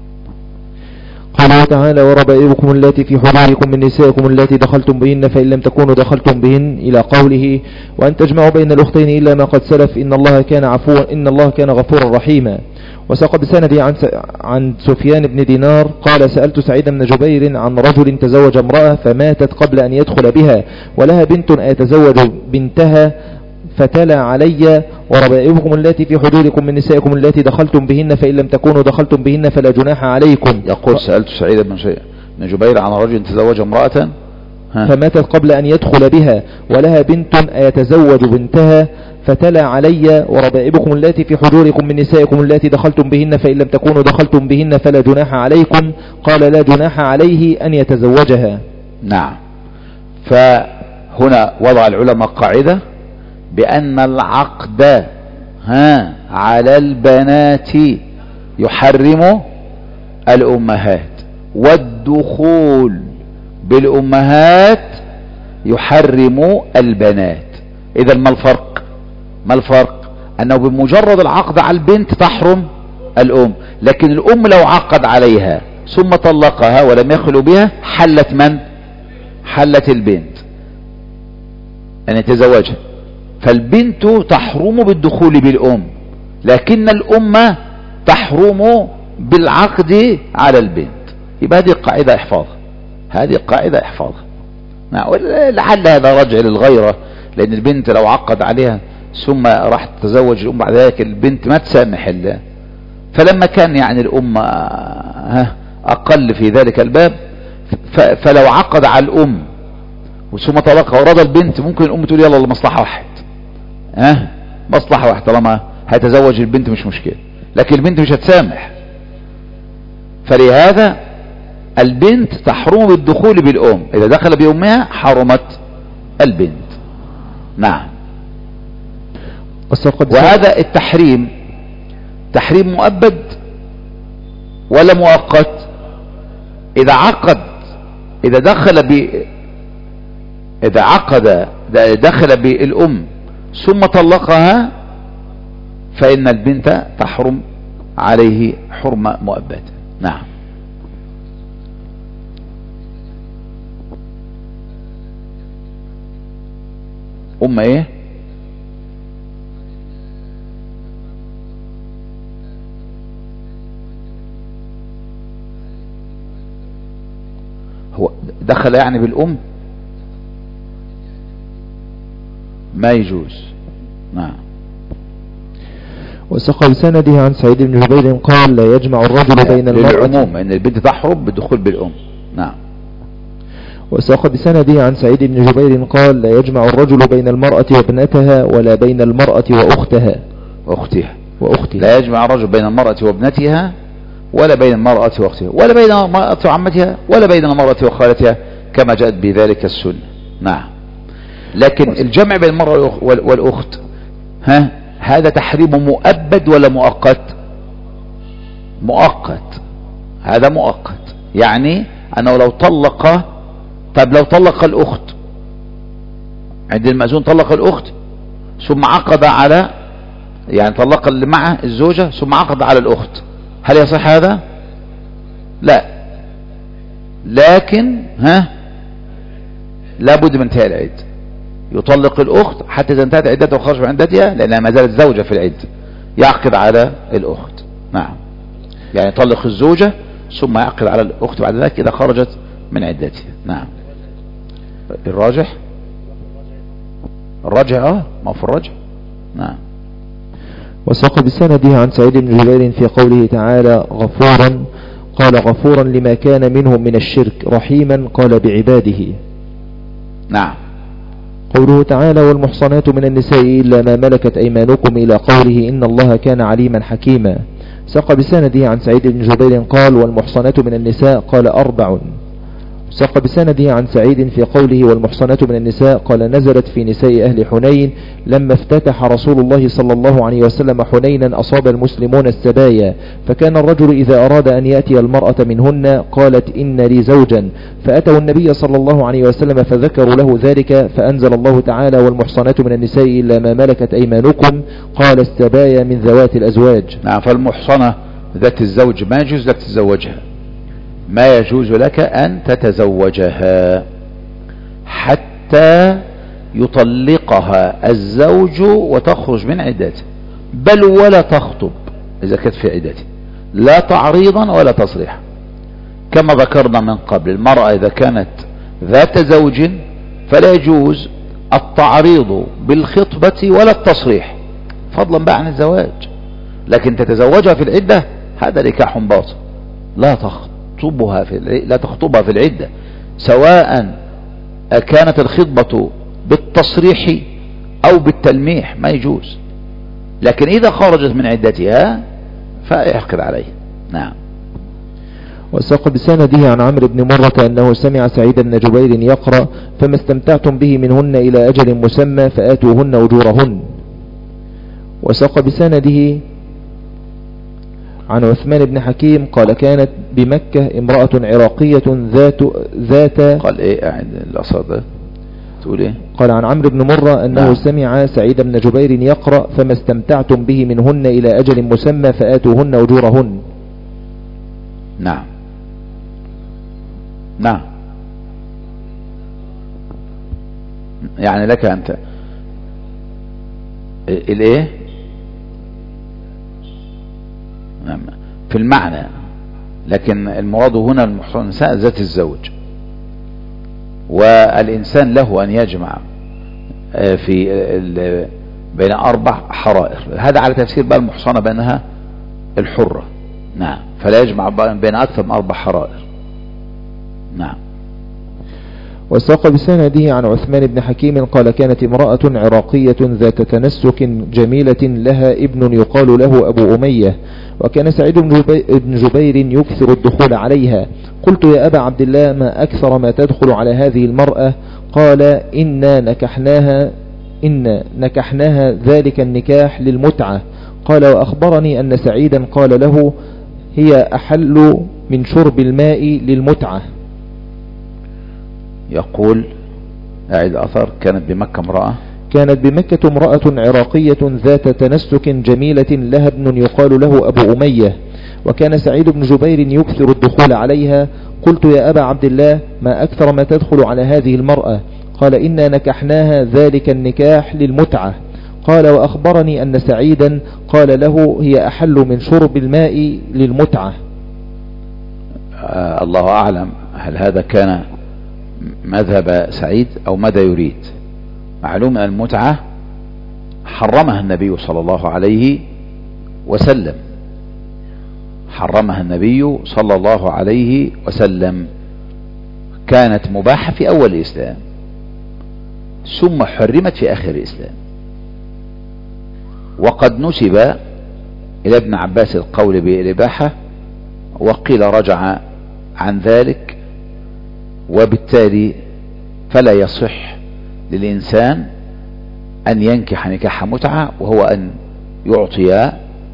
قال تعالى: وربائبكم اللاتي في حضوركم من نسائكم اللاتي دخلتم بهن فإن لم تكونوا دخلتم بهن، إلى قوله: وأن تجمعوا بين الأختين إلا ما قد سلف إن الله كان عفوا إن الله كان غفورا رحيما. وساق بسندي عن عن سفيان بن دينار قال: سألت سعيد بن جبير عن رجل تزوج امرأة فماتت قبل أن يدخل بها ولها بنت أتزوج بنتها، فتلا علي: وربائبكم التي في حضوركم من نسائكم التي دخلتم بهن فإن لم تكونوا دخلتم بهن فلا جناح عليكم. يقول: سألت سعيد بن جبير عن رجل تزوج امرأة فماتت قبل أن يدخل بها ولها بنت أيتزوج بنتها، فتلا علي: وربائبكم التي في حضوركم من نسائكم التي دخلتم بهن فإن لم تكونوا دخلتم بهن فلا جناح عليكم. قال: لا جناح عليه أن يتزوجها. نعم. فهنا وضع العلماء قاعدة بأن العقد ها على البنات يحرم الأمهات، والدخول بالأمهات يحرم البنات. إذا ما الفرق؟ ما الفرق؟ أنه بمجرد العقد على البنت تحرم الأم، لكن الأم لو عقد عليها ثم طلقها ولم يخلو بها حلت من؟ حلت البنت أن يتزوجها. فالبنت تحرم بالدخول بالأم، لكن الأم تحرم بالعقد على البنت. يبقى هذه القاعدة احفاظها، هذه القاعدة احفاظها. لعل هذا رجع للغيرة، لأن البنت لو عقد عليها ثم راح تتزوج الأم بعد ذلك البنت ما تسامح الله. فلما كان يعني الأم أقل في ذلك الباب، فلو عقد على الأم ثم طلقها ورضى البنت، ممكن الأم تقول يلا مصلحة واحد، ها مصلحة واحد، طالما هتزوج البنت مش مشكلة، لكن البنت مش هتسامح. فلهذا البنت تحرم بالدخول بالأم، إذا دخل بأمها حرمت البنت. نعم. وهذا التحريم تحريم مؤبد ولا مؤقت؟ إذا عقد إذا دخل ب إذا عقد دخل بالأم ثم طلقها فإن البنت تحرم عليه حرمة مؤبدة. نعم. أم إيه؟ هو دخل يعني بالأم ما يجوز. نعم. وسق بسنده عن سعيد بن جبير قال: لا يجمع الرجل بين المرأة، للعموم ان البنت تحرم بالدخول بالأم. نعم. وساق بسنده عن سعيد بن جبير قال: لا يجمع الرجل بين المرأة وابنتها ولا بين المرأة وأختها وأختها وأختها لا يجمع الرجل بين المرأة وابنتها ولا بين المرأة وأختها ولا بين المرأة وعمتها ولا بين المرأة وخالتها، كما جاءت بذلك السنة. نعم. لكن الجمع بين المرأة والأخت ها هذا تحريم مؤبد ولا مؤقت؟ مؤقت. هذا مؤقت، يعني أنه لو طلق، طب لو طلق الأخت عند المأذون، طلق الأخت ثم عقد على، يعني طلق اللي معه الزوجة ثم عقد على الأخت، هل يصح هذا؟ لا. لكن ها لابد من انتهاء العدة، يطلق الأخت حتى تنتهي عدتها وخرج من عدتها لأنها ما زالت زوجة في العدة، يعقد على الأخت. نعم. يعني يطلق الزوجة ثم يعقد على الأخت بعد ذلك إذا خرجت من عدتها. نعم. الراجح الراجح اه ما في الراجح. نعم. وساق بسنده عن سعيد بن جبير في قوله تعالى غفورا، قال غفورا لما كان منهم من الشرك، رحيما قال بعباده. نعم. قوله تعالى والمحصنات من النساء إلا ما ملكت أيمانكم إلى قوله إن الله كان عليما حكيما. ساق بسنده عن سعيد بن جبير قال والمحصنات من النساء قال أربع. ساق بسنده عن سعيد في قوله والمحصنات من النساء قال نزلت في نساء أهل حنين لما افتتح رسول الله صلى الله عليه وسلم حنينا أصاب المسلمون السبايا، فكان الرجل إذا أراد أن يأتي المرأة منهن قالت إن لي زوجا، فأتوا النبي صلى الله عليه وسلم فذكروا له ذلك، فأنزل الله تعالى والمحصنات من النساء إلا ما ملكت أيمانكم، قال السبايا من ذوات الأزواج. نعم. فالمحصنة ذات الزوج ما يجوز لك تتزوجها، ما يجوز لك أن تتزوجها حتى يطلقها الزوج وتخرج من عدته، بل ولا تخطب إذا كانت في عدته، لا تعريضا ولا تصريحا. كما ذكرنا من قبل المرأة إذا كانت ذات زوج فلا يجوز التعريض بالخطبة ولا التصريح فضلا بقى عن الزواج، لكن تتزوجها في العدة هذا نكاح باطل، لا تخطبها في لا تخطبها في العدة، سواء كانت الخطبة بالتصريح أو بالتلميح ما يجوز، لكن إذا خرجت من عدتها فيحقر عليه. نعم. وساق بسنده عن عمرو بن مرة أنه سمع سعيد بن جبير يقرأ فما استمتعتم به منهن إلى أجل مسمى فآتوهن أجورهن. وساق بسنده عن عثمان بن حكيم قال كانت بمكة امرأة عراقية ذات ذات قال ايه قاعد الأصابة تقول ايه؟ قال عن عمرو بن مرة أنه نعم. سمع سعيد بن جبير يقرأ فما استمتعتم به منهن إلى أجل مسمى فآتوهن أجورهن. نعم. نعم. يعني لك أنت الايه في المعنى، لكن المراد هنا المحصن نساء ذات الزوج، والإنسان له أن يجمع في بين أربع حرائر، هذا على تفسير بقى المحصنة بأنها الحرة. نعم. فلا يجمع بين أكثر من أربع حرائر. نعم. وساق بسنده عن عثمان بن حكيم قال كانت امرأة عراقية ذات تنسك جميلة لها ابن يقال له أبو أمية، وكان سعيد بن جبير يكثر الدخول عليها. قلت يا أبا عبد الله ما أكثر ما تدخل على هذه المرأة؟ قال إنا نكحناها إن نكحناها ذلك النكاح للمتعة. قال وأخبرني أن سعيدا قال له هي أحل من شرب الماء للمتعة. يقول أعد أثر كانت بمكة امرأة كانت بمكة امرأة عراقية ذات تنسك جميلة لها ابن يقال له أبو أمية، وكان سعيد بن جبير يكثر الدخول عليها. قلت يا أبا عبد الله ما أكثر ما تدخل على هذه المرأة؟ قال إنا نكحناها ذلك النكاح للمتعة. قال وأخبرني أن سعيدا قال له هي أحل من شرب الماء للمتعة. آه الله أعلم هل هذا كان مذهب سعيد أو ماذا يريد. معلوم أن المتعة حرمها النبي صلى الله عليه وسلم، حرمها النبي صلى الله عليه وسلم، كانت مباحة في أول الإسلام ثم حرمت في آخر الإسلام. وقد نسب إلى ابن عباس القول بالإباحة وقيل رجع عن ذلك، وبالتالي فلا يصح للإنسان أن ينكح نكاح متعة وهو أن يعطي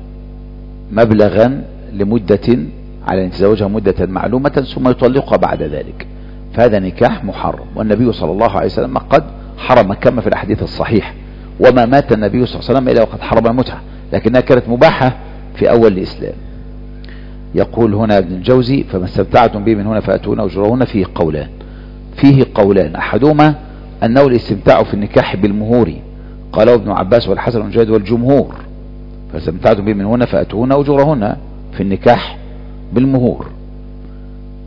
مبلغا لمدة على أن يتزوجها مدة معلومة ثم يطلقها بعد ذلك، فهذا نكاح محرم. والنبي صلى الله عليه وسلم قد حرم كما في الأحاديث الصحيح، وما مات النبي صلى الله عليه وسلم إلا وقد حرم المتعة، لكنها كانت مباحة في أول الإسلام. يقول هنا ابن الجوزي فما استمتعتم به من هنا فأتون أجورهن فيه قولان فيه قولان أحدهما أنه الاستمتاع في النكاح بالمهور، قاله ابن عباس والحسن والمجاهد والجمهور، فاستمتعتم به من هنا فأتون أجورهن في النكاح بالمهور.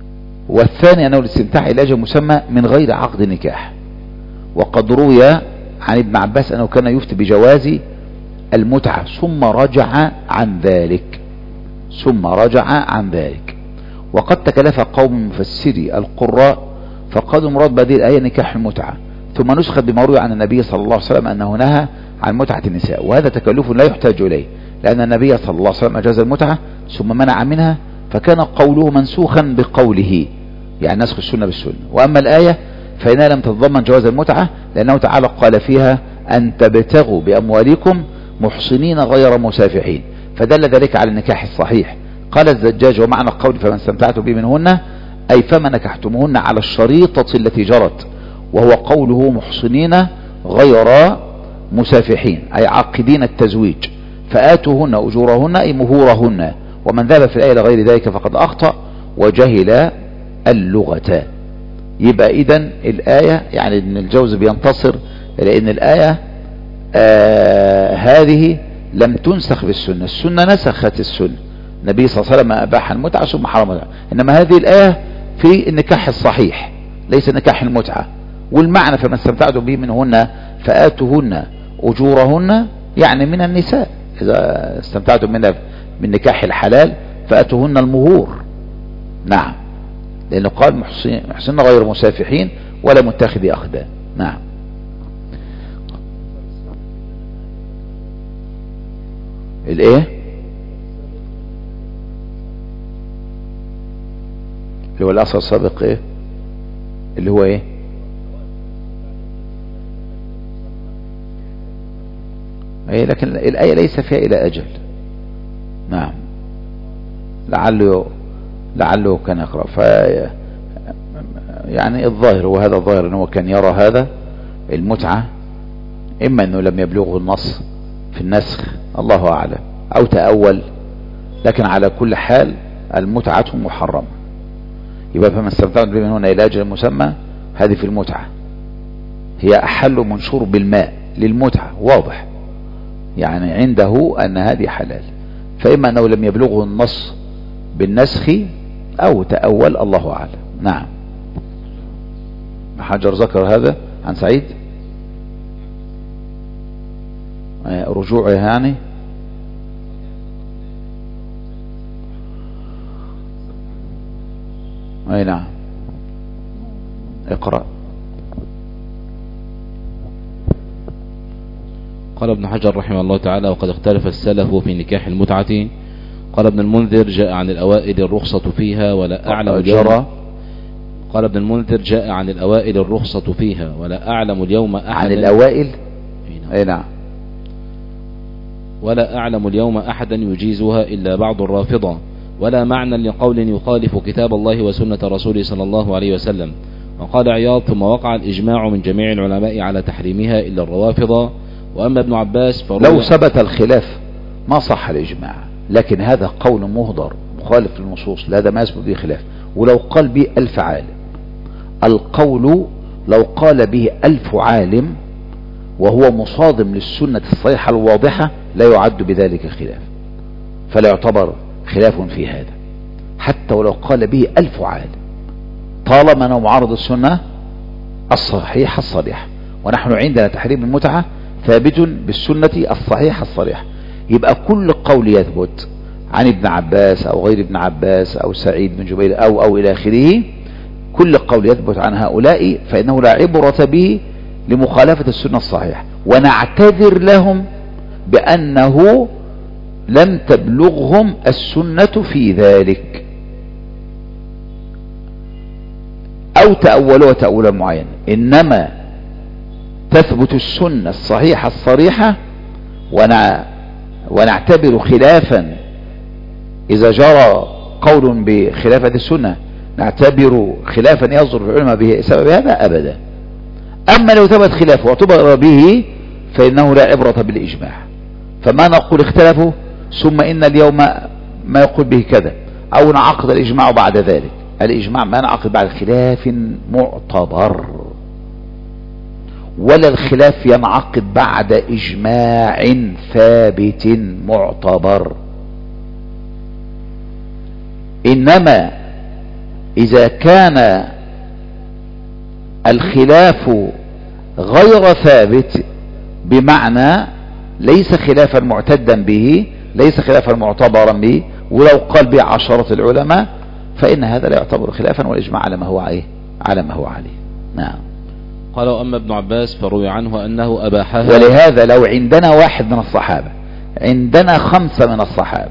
والثاني أنه الاستمتاع إلى أجل مسمى من غير عقد نكاح. وقد روي عن ابن عباس أنه كان يفتي بجواز المتعة ثم رجع عن ذلك ثم رجع عن ذلك وقد تكلف قوم مفسري القراء فقالوا مراد بهذه الآية نكاح المتعة، ثم نسخت بما روي عن النبي صلى الله عليه وسلم أنه نهى عن متعة النساء، وهذا تكلف لا يحتاج إليه لأن النبي صلى الله عليه وسلم أجاز المتعة ثم منع منها، فكان قوله منسوخا بقوله، يعني نسخ السنة بالسنة. وأما الآية فإنها لم تتضمن جواز المتعة لأنه تعالى قال فيها أن تبتغوا بأموالكم محصنين غير مسافحين، فدل ذلك على النكاح الصحيح. قال الزجاج ومعنى القول فمن استمتعت به منهن أي فما نكحتموهن على الشريطة التي جرت، وهو قوله محصنين غير مسافحين أي عاقدين التزويج، فآتوهن أجورهن أي مهورهن. ومن ذهب في الآية لغير ذلك فقد أخطأ وجهل اللغة. يبقى إذن الآية يعني ابن الجوزي بينتصر لأن الآية آه هذه لم تنسخ بالسنة، السنة نسخت السنة، النبي صلى الله عليه وسلم أباح المتعة ثم حرم المتعة، إنما هذه الآية في النكاح الصحيح ليس نكاح المتعة. والمعنى فما استمتعتم به منهن فآتوهن أجورهن يعني من النساء، إذا استمتعتم منها من نكاح الحلال فآتوهن المهور. نعم، لأنه قال محسن غير مسافحين ولا متخذي أخدان. نعم. الايه اللي هو الاصل السابق ايه اللي هو ايه ايه لكن الآية ليس فيها الى اجل. نعم، لعله لعله كان يقرأ ف يعني الظاهر وهذا الظاهر انه كان يرى هذا المتعة اما انه لم يبلغه النص في النسخ الله اعلم او تأول، لكن على كل حال المتعة محرمة. يبقى فما استمتعت به من هنا الى اجل مسمى هذه في المتعة هي احل من شرب الماء للمتعة، واضح يعني عنده ان هذه حلال، فاما انه لم يبلغه النص بالنسخ او تأول الله اعلم. نعم. حجر ذكر هذا عن سعيد رجوعه يعني اي نعم. اقرأ. قال ابن حجر رحمه الله تعالى وقد اختلف السلف في نكاح المتعة. قال ابن المنذر جاء عن الأوائل الرخصة فيها ولا أعلم اليوم. قال ابن المنذر جاء عن الأوائل الرخصة فيها ولا أعلم اليوم أحدا. عن الأوائل اي نعم. ولا أعلم اليوم أحدا يجيزها إلا بعض الرافضة، ولا معنى لقول يخالف كتاب الله وسنة رسوله صلى الله عليه وسلم. وقال عياض ثم وقع الإجماع من جميع العلماء على تحريمها إلا الروافضة. وأما ابن عباس لو ثبت الخلاف ما صح الإجماع، لكن هذا قول مهدر مخالف للنصوص، لا هذا ما يثبت به خلاف. ولو قال به ألف عالم، القول لو قال به ألف عالم وهو مصادم للسنة الصحيحة الواضحة لا يعد بذلك خلاف، فلا يعتبر خلاف في هذا حتى ولو قال به ألف عالم، طالما أنه معارض السنة الصحيحة الصريحة. ونحن عندنا تحريم المتعة ثابت بالسنة الصحيحة الصريحة. يبقى كل قول يثبت عن ابن عباس أو غير ابن عباس أو سعيد بن جبير أو أو إلى آخره، كل قول يثبت عن هؤلاء فإنه لا عبرة به لمخالفة السنة الصحيحة، ونعتذر لهم بأنه لم تبلغهم السنة في ذلك أو تأولوا تأولا معينا، إنما تثبت السنة الصحيحة الصريحة ونعتبر خلافا إذا جرى قول بخلافة السنة نعتبر خلافا يصدر في العلماء به سبب هذا أبدا. أما لو ثبت خلافه واعتبر به فإنه لا عبرة بالإجماع، فما نقول اختلفوا ثم إن اليوم ما يقول به كذا أو نعقد الإجماع بعد ذلك. الإجماع ما نعقد بعد خلاف معتبر، ولا الخلاف ينعقد بعد إجماع ثابت معتبر. إنما إذا كان الخلاف غير ثابت بمعنى ليس خلافا معتدا به، ليس خلافا معتبرا به، ولو قال به عشرة العلماء فإن هذا لا يعتبر خلافا، والإجماع على ما هو عليه على ما هو عليه. نعم. قال وأما ابن عباس فروي عنه أنه أباحها. ولهذا لو عندنا واحد من الصحابة، عندنا خمسة من الصحابة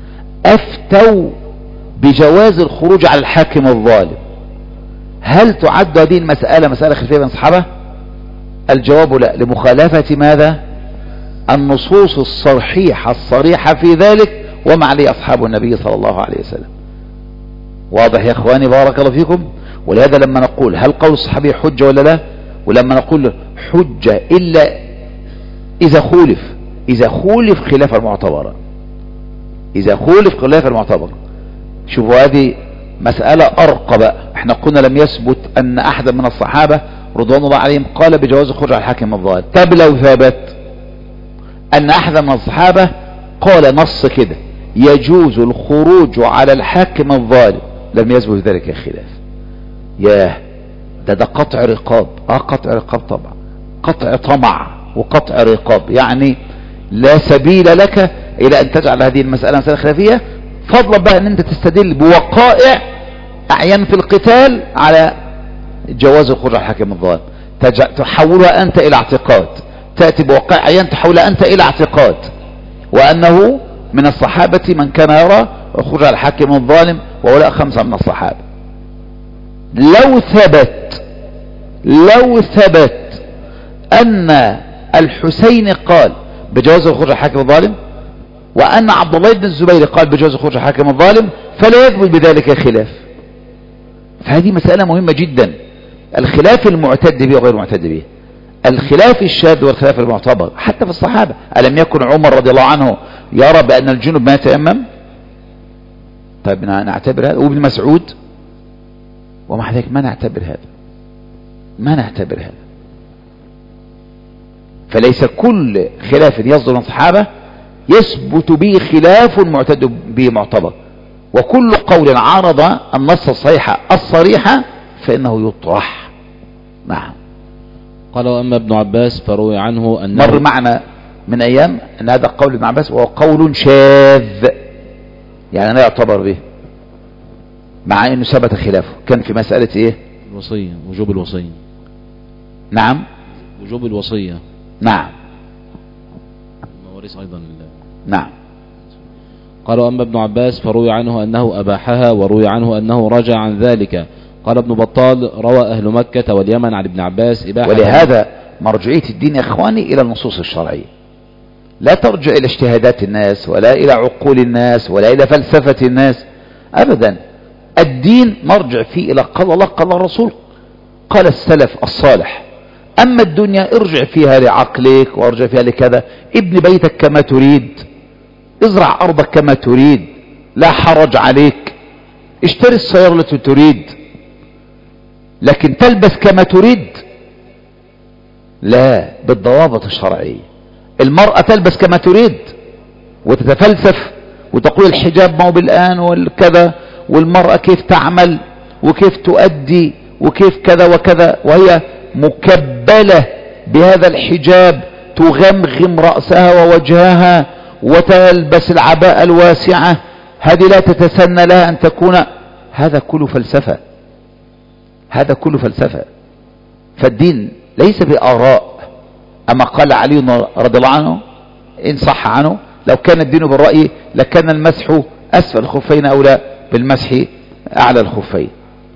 أفتوا بجواز الخروج على الحاكم الظالم، هل تعد هذه المسألة مسألة خلافية بين الصحابة؟ الجواب لا، لمخالفة ماذا؟ النصوص الصحيحة الصريحة في ذلك وما عليه أصحاب النبي صلى الله عليه وسلم. واضح يا إخواني بارك الله فيكم؟ ولهذا لما نقول هل قول الصحابي حجة ولا لا، ولما نقول حجة إلا إذا خولف، إذا خولف خلاف المعتبر، إذا خولف خلاف المعتبر. شوفوا هذه مسألة أرقى بقى. احنا قلنا لم يثبت أن أحد من الصحابة رضوان الله عليهم قال بجواز الخروج على الحاكم الظالم. طب لو ثبت أن أحد من الصحابة قال نص كده يجوز الخروج على الحاكم الظالم، لم يثبت ذلك خلاف. ياه، ده ده قطع رقاب. اه قطع رقاب طبعا، قطع طمع وقطع رقاب، يعني لا سبيل لك الى ان تجعل هذه المسألة مسألة خلافية، فضلا بقى ان انت تستدل بوقائع اعيان في القتال على جواز الخروج على الحاكم الظالم، تحولها انت الى اعتقاد، تأتي بوقائع اعيان تحولها انت الى اعتقاد، وانه من الصحابة من كان يرى الخروج على الحاكم الظالم، وهؤلاء خمسة من الصحابة. لو ثبت لو ثبت ان الحسين قال بجواز الخروج على الحاكم الظالم، وان عبد الله بن الزبير قال بجواز الخروج على الحاكم الظالم، فلا يثبت بذلك خلاف. فهذه مسألة مهمة جدا، الخلاف المعتد به وغير المعتد به، الخلاف الشاذ والخلاف المعتبر حتى في الصحابة. ألم يكن عمر رضي الله عنه يرى بأن الجنب ما يتيمم؟ طيب نعتبر هذا. وابن مسعود، ومع ذلك ما نعتبر هذا، ما نعتبر هذا. فليس كل خلاف يصدر من الصحابة يثبت به خلاف معتد به معتبر، وكل قول عارض النص الصحيح الصريحة فإنه يطرح. نعم. قال وأما ابن عباس فروي عنه أنه مر معنا من أيام أن هذا قول ابن عباس وهو قول شاذ، يعني لا يعتبر به، مع أنه ثبت خلافه. كان في مسألة إيه؟ الوصية، وجوب الوصية. نعم، وجوب الوصية. نعم، المواريث أيضا. نعم. قال وأما ابن عباس فروي عنه أنه أباحها، وروي عنه أنه رجع عن ذلك. قال ابن بطال روى أهل مكة واليمن عن ابن عباس إباحة. ولهذا مرجعية الدين يا إخواني إلى النصوص الشرعية، لا ترجع إلى اجتهادات الناس ولا إلى عقول الناس ولا إلى فلسفة الناس أبدا. الدين مرجع فيه إلى قال الله قال الرسول قال السلف الصالح. أما الدنيا ارجع فيها لعقلك وارجع فيها لكذا. ابن بيتك كما تريد، ازرع أرضك كما تريد، لا حرج عليك، اشتري السيارة التي تريد، لكن تلبس كما تريد لا، بالضوابط الشرعية. المرأة تلبس كما تريد وتتفلسف وتقول الحجاب ما هو بالآن والكذا، والمرأة كيف تعمل وكيف تؤدي وكيف كذا وكذا، وهي مكبلة بهذا الحجاب تغمغم رأسها ووجهها وتلبس العباءة الواسعة، هذه لا تتسنى لها أن تكون. هذا كله فلسفة، هذا كله فلسفة. فالدين ليس بآراء. أما قال علي رضي الله عنه إن صح عنه لو كان الدين بالرأي لكان المسح أسفل الخفين أولى بالمسح أعلى الخفين.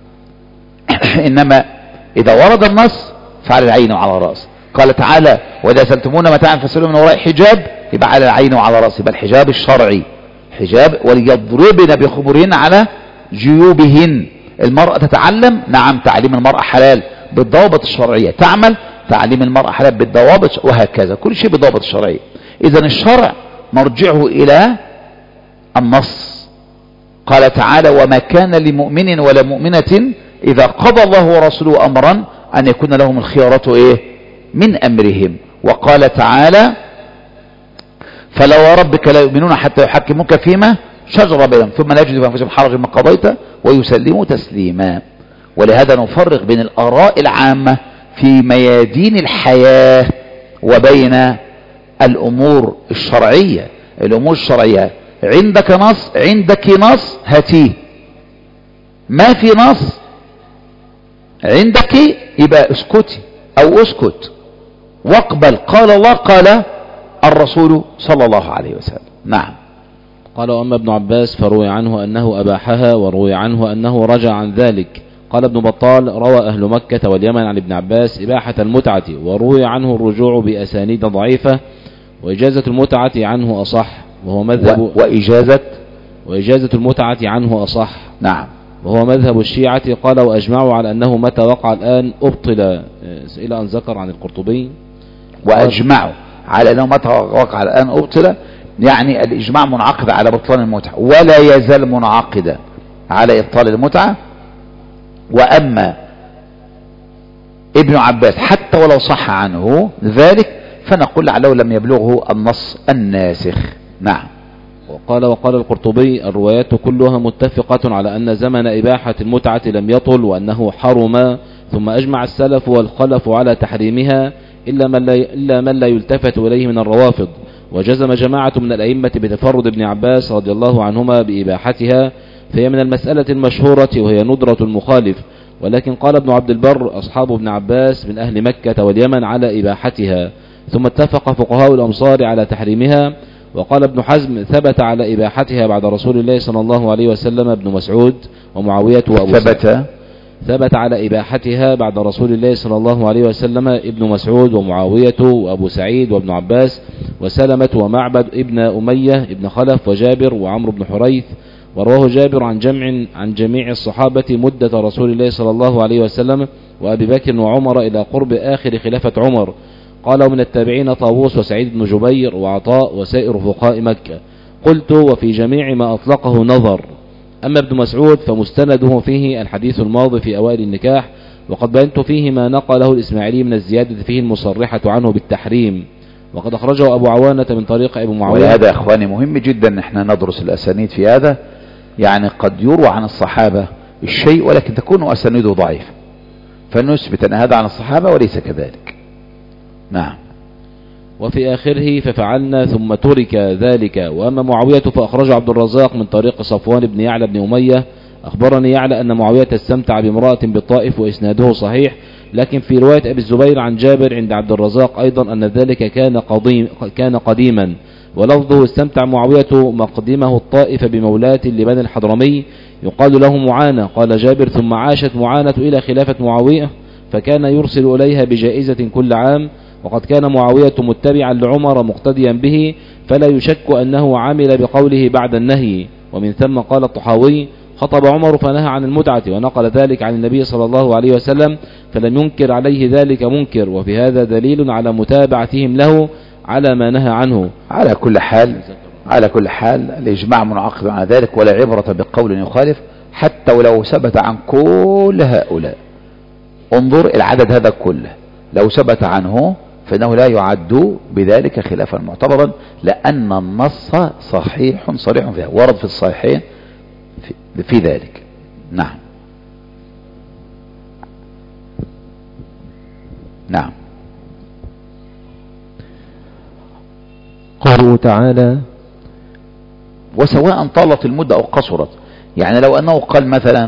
إنما إذا ورد النص فعلى العين وعلى الرأس. قال تعالى وإذا سألتمون متاعا فاسألوا من وراء حجاب، يبقى على العين وعلى الرأس، يبقى الحجاب الشرعي حجاب. وليضربن بخمرهن على جيوبهن. المرأة تتعلم، نعم تعليم المرأة حلال بالضوابط الشرعية، تعمل تعليم المرأة حلال بالضوابط، وهكذا كل شيء بالضوابط الشرعية. إذا الشرع مرجعه إلى النص. قال تعالى وما كان لمؤمن ولا مؤمنة إذا قضى الله ورسوله أمرا أن يكون لهم الخيارة إيه من أمرهم. وقال تعالى فلو ربك لا يؤمنون حتى يحكموك فيما شجر بينهم ثم لا يجدوا في أنفسهم حرجا مما قضيت ويسلموا تسليما. ولهذا نفرق بين الآراء العامة في ميادين الحياة وبين الأمور الشرعية. الأمور الشرعية عندك نص، عندك نص هاتيه، ما في نص عندك يبقى اسكتي أو اسكت واقبل قال الله قال الرسول صلى الله عليه وسلم. نعم. قال: وأما ابن عباس فروي عنه أنه أباحها، وروي عنه أنه رجع عن ذلك. قال ابن بطال: روى أهل مكة واليمن عن ابن عباس إباحة المتعة، وروي عنه الرجوع بأسانيد ضعيفة، وإجازة المتعة عنه أصح وهو مذهب و... وإجازة وإجازة المتعة عنه أصح. نعم. وهو مذهب الشيعة. قال: وأجمعوا على أنه متى وقع الآن أبطل، إلى أن ذكر عن القرطبي. وأجمعوا على أنه متى وقع الآن أبطل، يعني الإجماع منعقد على بطلان المتعة ولا يزال منعقدا على إبطال المتعة. وأما ابن عباس حتى ولو صح عنه ذلك فنقول لعله لم يبلغه النص الناسخ. نعم. وقال وقال القرطبي: الروايات كلها متفقة على أن زمن إباحة المتعة لم يطل وأنه حرم، ثم أجمع السلف والخلف على تحريمها إلا من لا, إلا من لا يلتفت إليه من الروافض. وجزم جماعة من الأئمة بتفرد ابن عباس رضي الله عنهما بإباحتها، فهي من المسألة المشهورة وهي ندرة المخالف. ولكن قال ابن عبد البر: أصحاب ابن عباس من أهل مكة واليمن على إباحتها، ثم اتفق فقهاء الأمصار على تحريمها. وقال ابن حزم: ثبت على إباحتها بعد رسول الله صلى الله عليه وسلم ابن مسعود ومعاوية وأبو ثبت ثبت على إباحتها بعد رسول الله صلى الله عليه وسلم ابن مسعود ومعاوية وأبو سعيد وابن عباس وسلمة ومعبد ابن أمية ابن خلف وجابر وعمرو بن حريث. ورواه جابر عن جمع عن جميع الصحابة مدة رسول الله صلى الله عليه وسلم وأبي بكر وعمر إلى قرب آخر خلافة عمر. قال: ومن التابعين طاووس وسعيد بن جبير وعطاء وسائر فقهاء مكة. قلت: وفي جميع ما أطلقه نظر. أما ابن مسعود فمستنده فيه الحديث الماضي في أوائل النكاح، وقد بينت فيه ما نقله الإسماعيلي من الزيادة فيه المصرحة عنه بالتحريم، وقد أخرجه أبو عوانة من طريق أبو معاوية. وهذا يا أخواني مهم جدا أن احنا ندرس الأسانيد في هذا. يعني قد يروى عن الصحابة الشيء ولكن تكون أسانيده ضعيفة، فنثبت أن هذا عن الصحابة وليس كذلك. نعم. وفي آخره: ففعلنا ثم ترك ذلك. وأما معاوية فأخرج عبد الرزاق من طريق صفوان بن يعلى بن أمية. أخبرني يعلى أن معاوية استمتع بامرأة بالطائف وإسناده صحيح، لكن في رواية أبي الزبير عن جابر عند عبد الرزاق أيضا أن ذلك كان قديم كان قديما، ولفظه: استمتع معاوية مقدمه الطائف بمولاة لبني الحضرمي يقال له معانة. قال جابر: ثم عاشت معانة إلى خلافة معاوية، فكان يرسل إليها بجائزة كل عام، وقد كان معاوية متبعا لعمر مقتديا به، فلا يشك أنه عمل بقوله بعد النهي. ومن ثم قال الطحاوي: خطب عمر فنهى عن المتعة، ونقل ذلك عن النبي صلى الله عليه وسلم، فلم ينكر عليه ذلك منكر، وفي هذا دليل على متابعتهم له على ما نهى عنه. على كل حال على كل حال الإجماع منعقد على ذلك، ولا عبرة بقول يخالف حتى ولو ثبت عن كل هؤلاء. انظر العدد هذا كله، لو ثبت عنه فإنه لا يعد بذلك خلافا معتبرا، لأن النص صحيح صريح فيها، ورد في الصحيحين في, في ذلك. نعم. نعم. قوله تعالى: وسواء طالت المدة أو قصرت. يعني لو أنه قال مثلا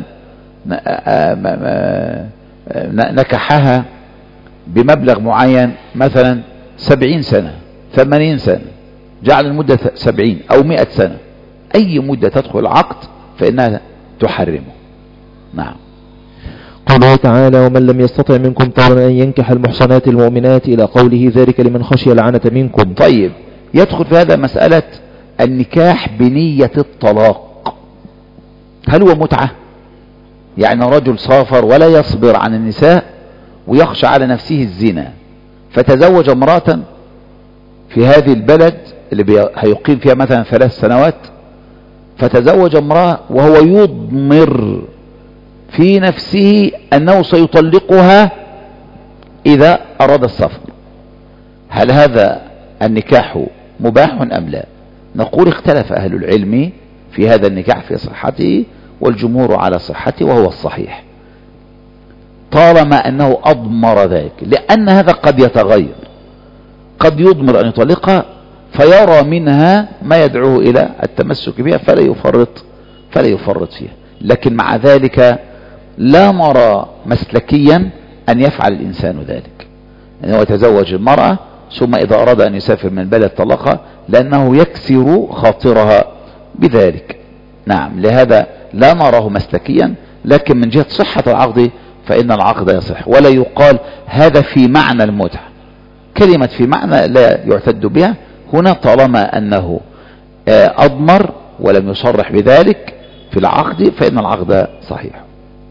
نكحها بمبلغ معين مثلا سبعين سنة ثمانين سنة، جعل المدة سبعين أو مئة سنة، أي مدة تدخل العقد فإنها تحرمه. نعم. قوله تعالى: ومن لم يستطع منكم طولا أن ينكح المحصنات المؤمنات إلى قوله: ذلك لمن خشي العنة منكم. طيب، يدخل في هذا مسألة النكاح بنية الطلاق. هل هو متعة؟ يعني رجل سافر ولا يصبر عن النساء ويخشى على نفسه الزنا، فتزوج امرأة في هذه البلد اللي هيقيم فيها مثلا ثلاث سنوات، فتزوج امرأة وهو يضمر في نفسه أنه سيطلقها إذا أراد السفر. هل هذا النكاح مباح أم لا؟ نقول اختلف أهل العلم في هذا النكاح في صحته، والجمهور على صحته وهو الصحيح طالما أنه أضمر ذلك، لأن هذا قد يتغير، قد يضمر أن يطلقها فيرى منها ما يدعوه إلى التمسك بها فلا يفرط فلا يفرط فيها. لكن مع ذلك لا نرى مسلكيا أن يفعل الإنسان ذلك، أنه يتزوج المرأة ثم إذا أراد أن يسافر من بلد طلقها، لأنه يكسر خاطرها بذلك. نعم، لهذا لا نراه مسلكيا. لكن من جهة صحة العقد فإن العقد يصح، ولا يقال هذا في معنى المتعة. كلمة في معنى لا يعتد بها هنا طالما أنه أضمر ولم يصرح بذلك في العقد فإن العقد صحيح.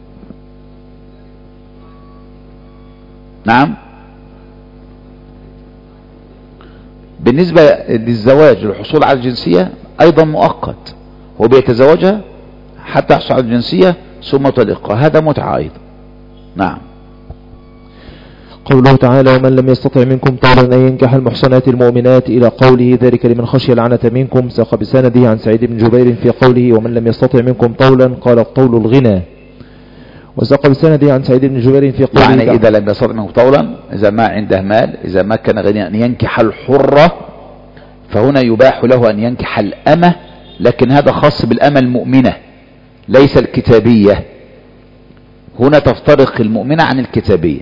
نعم، بالنسبة للزواج للحصول على الجنسية أيضا مؤقت، هو بيتزوجها حتى يحصل على الجنسية ثم يطلقها، هذا متعة أيضا. نعم. قوله تعالى: ومن لم يستطع منكم طولا أن ينكح المحصنات المؤمنات إلى قوله: ذلك لمن خشي العنة منكم. ساق بسنده عن سعيد بن جبير في قوله: ومن لم يستطع منكم طولا، قال الطول الغنى. وساق بسنده عن سعيد بن جبير في قوله: يعني إذا لم يستطع منكم طولا، إذا ما عنده مال، إذا ما كان غنيا أن ينكح الحرة، فهنا يباح له أن ينكح الأمة، لكن هذا خاص بالأمة المؤمنة ليس الكتابية. هنا تفترق المؤمنة عن الكتابية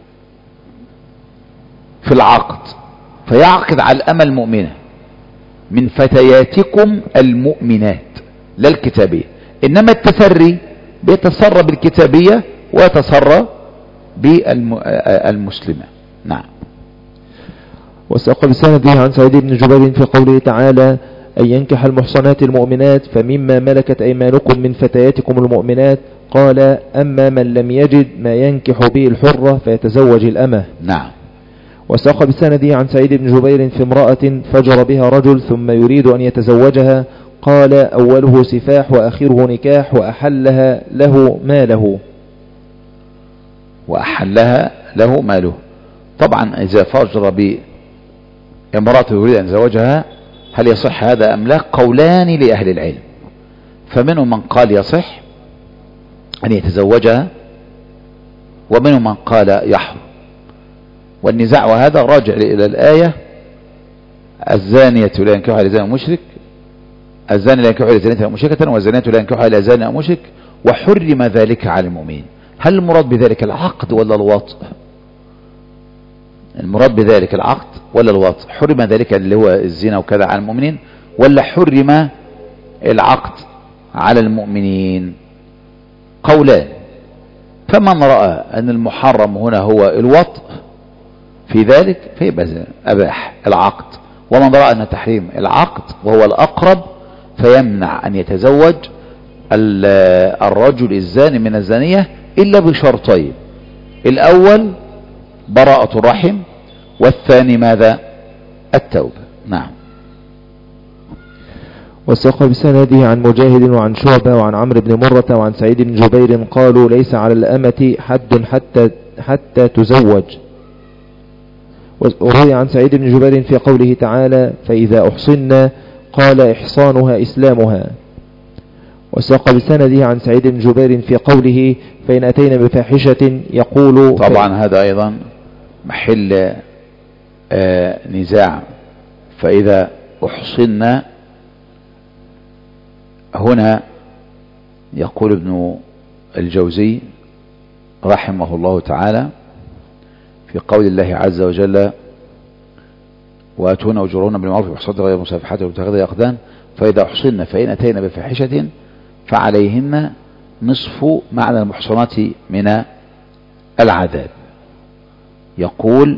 في العقد، فيعقد على الأمة المؤمنة من فتياتكم المؤمنات لا الكتابية. إنما التسري بيتسرى بالكتابية ويتسرى بالمسلمة. نعم. وساق بسنده عن سعيد بن جبير في قوله تعالى: أن ينكح المحصنات المؤمنات فمما ملكت أيمانكم من فتياتكم المؤمنات، قال: أما من لم يجد ما ينكح به الحرة فيتزوج الأمة. نعم. وساق بسنده عن سعيد بن جبير في امرأة فجر بها رجل ثم يريد أن يتزوجها، قال: أوله سفاح وآخره نكاح وأحلها له ماله. وأحلها له ماله. طبعا إذا فجر بامرأة يريد أن يتزوجها هل يصح هذا أم لا؟ قولان لأهل العلم، فمنهم من قال يصح أن يتزوجها ومنهم من قال يحرم. والنزاع وهذا راجع إلى الآية: الزانية لا ينكحها إلا زاني مشرك، الزاني لا ينكحها إلا زانية مشركة، والزانية لا ينكحها إلا زاني أو مشرك، وحرم ذلك على المؤمنين. هل المراد بذلك العقد ولا الوطء؟ المراد بذلك العقد ولا الوطء؟ حرم ذلك اللي هو الزنا وكذا على المؤمنين، ولا حرم العقد على المؤمنين؟ قولان. فمن رأى أن المحرم هنا هو الوطء في ذلك فيبقى أباح العقد، ومن رأى أن تحريم العقد وهو الأقرب فيمنع أن يتزوج الرجل الزاني من الزانية إلا بشرطين: الأول براءة الرحم، والثاني ماذا؟ التوبة. نعم. وساق بسنده عن مجاهد وعن شعبة وعن عمرو بن مرة وعن سعيد بن جبير قالوا: ليس على الأمة حد حتى حتى تزوج. وروي عن سعيد بن جبير في قوله تعالى: فإذا أحصن، قال: إحصانها إسلامها. وساق بسنده عن سعيد بن جبير في قوله: فإن أتينا بفاحشة، يقول. طبعا هذا أيضا محل آه نزاع. فإذا أحصن هنا يقول ابن الجوزي رحمه الله تعالى في قول الله عز وجل: وآتونا أجورهن بالمعروف محصنات غير مسافحات ومتخذات أقدام، فإذا أحصن فإن أتينا بفاحشة فعليهن نصف معنى المحصنات من العذاب. يقول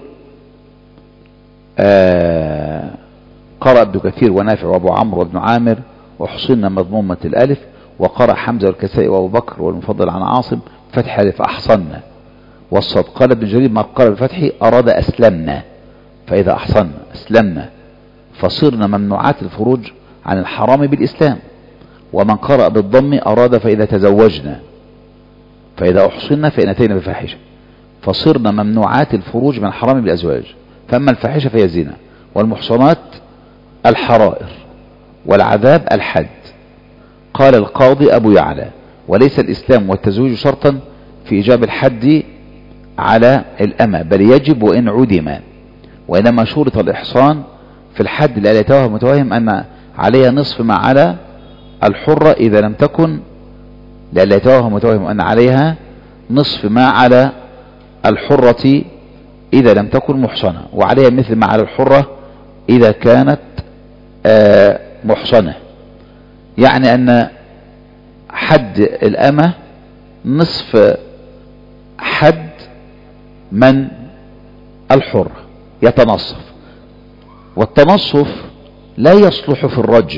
آه قرأ ابن كثير ونافع وابو عمرو وابن عامر وحصن مضمومة الألف، وقرأ حمزة والكسائي وابو بكر والمفضل عن عاصم فتح ألف أحصنا والصد. قال ابن جرير ما قال بالفتح أراد أسلمنا، فإذا أحصنا أسلمنا فصرنا ممنوعات الفروج عن الحرام بالإسلام. ومن قرأ بالضم أراد فإذا تزوجنا، فإذا أحصنا فإن أتينا بفاحشة فصرنا ممنوعات الفروج من الحرام بالأزواج. فأما الفاحشة فهي الزنا، والمحصنات الحرائر، والعذاب الحد. قال القاضي أبو يعلى: وليس الإسلام والتزويج شرطا في إيجاب الحد على الأمة، بل يجب وإن عدم، وإنما شرط الإحصان في الحد لا يتوهم متوهم أن عليها نصف ما على الحرة إذا لم تكن لا يتوهم متوهم أن عليها نصف ما على الحرة إذا لم تكن محصنة، وعليها مثل ما على الحرة إذا كانت آه محصنة. يعني أن حد الأمة نصف حد من الحرة يتنصف، والتنصف لا يصلح في الرجم،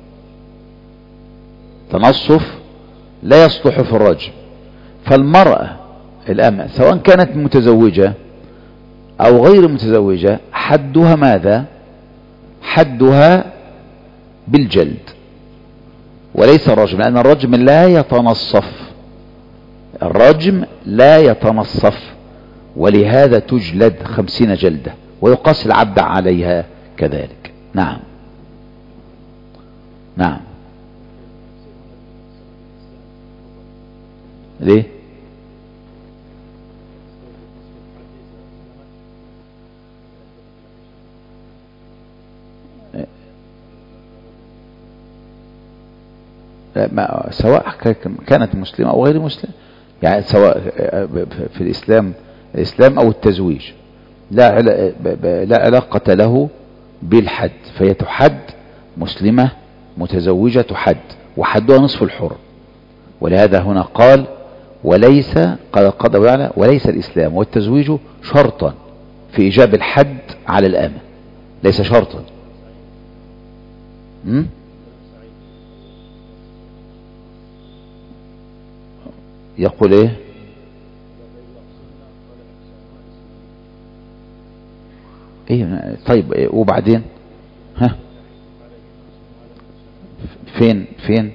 تنصف لا يصلح في الرجم. فالمرأة الأمة سواء كانت متزوجة أو غير متزوجة حدها ماذا؟ حدها بالجلد وليس الرجم، لأن الرجم لا يتنصف، الرجم لا يتنصف، ولهذا تجلد خمسين جلدة ويقاس العبد عليها كذلك. نعم نعم. ليه؟ ما سواء كانت مسلمة أو غير مسلمة، يعني سواء في الإسلام الإسلام أو التزويج لا لا علاقة له بالحد، فهي تحد مسلمة متزوجة تحد، وحدها نصف الحر. ولهذا هنا قال وليس قال قضى وعلا وليس الإسلام والتزويج شرطا في إيجاب الحد على الأمة، ليس شرطا. م? يقول ايه؟ ايه طيب إيه وبعدين؟ ها فين فين؟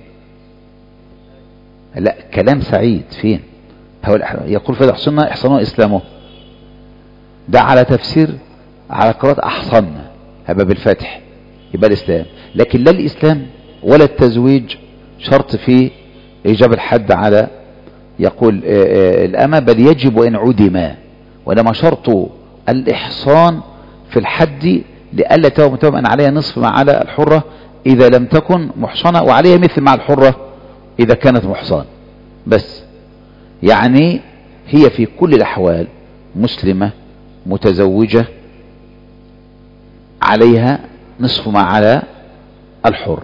لا كلام سعيد فين؟ يقول فإذا أحصنا إحصانه إسلامه، ده على تفسير على قراءة أحصنا هبقى بالفتح يبقى الإسلام، لكن لا الإسلام ولا التزويج شرط في إيجاب الحد على يقول الأمة، بل يجب وإن عدم، وإنما شرط الإحصان في الحد لألا توهم متوهم أن عليها نصف ما على الحرة إذا لم تكن محصنة، وعليها مثل مع الحرة إذا كانت محصنة. بس يعني هي في كل الأحوال مسلمة متزوجة عليها نصف ما على الحرة،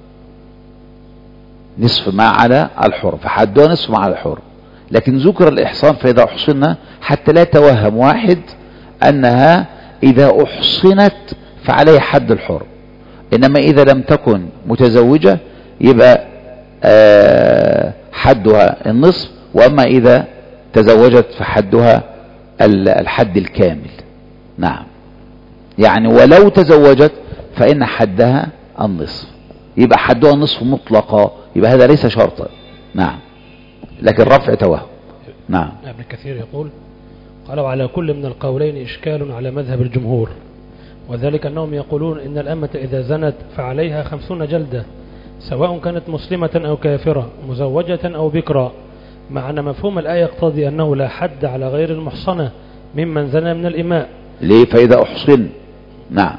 نصف ما على الحر، فحدها نصف ما على الحر. لكن ذكر الإحصان فإذا أحصنا حتى لا توهم واحد أنها إذا أحصنت فعليها حد الحر، إنما إذا لم تكن متزوجة يبقى آه حدها النصف، وأما إذا تزوجت فحدها الحد الكامل. نعم، يعني ولو تزوجت فإن حدها النصف، يبقى حدها النصف مطلقا، يبقى هذا ليس شرطا. نعم، لكن رفع توهم. نعم. ابن كثير يقول قالوا على كل من القولين إشكال على مذهب الجمهور، وذلك أنهم يقولون إن الأمة إذا زنت فعليها خمسون جلدة سواء كانت مسلمة أو كافرة مزوجة أو بكرا، مع أن مفهوم الآية يقتضي أنه لا حد على غير المحصنة ممن زنى من الإماء. ليه؟ فإذا أحصن. نعم.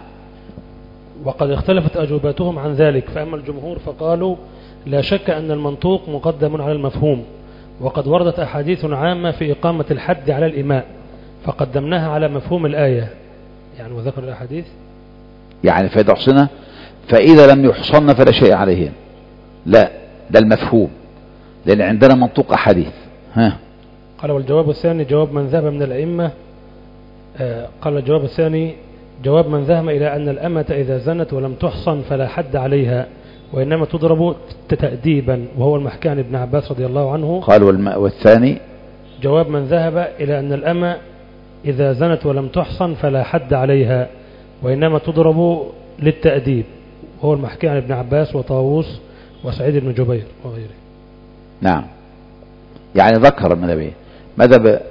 وقد اختلفت أجوباتهم عن ذلك، فأما الجمهور فقالوا لا شك أن المنطوق مقدم على المفهوم، وقد وردت أحاديث عامة في إقامة الحد على الإماء فقدمناها على مفهوم الآية، يعني وذكر الأحاديث يعني فإذا أحصن، فإذا لم يحصن فلا شيء عليهن، لا ده المفهوم، لأن عندنا منطوق أحاديث. ها قال والجواب الثاني جواب من ذهب من الأئمة آه قال الجواب الثاني جواب من ذهب إلى أن الأمة إذا زنت ولم تحصن فلا حد عليها وإنما تضرب تأديبا، وهو المحكي عن ابن عباس رضي الله عنه. قال والثاني جواب من ذهب إلى أن الأمة إذا زنت ولم تحصن فلا حد عليها وإنما تضرب للتأديب، وهو المحكي عن ابن عباس وطاووس وسعيد بن جبير وغيره. نعم، يعني ذكر النبي مذهب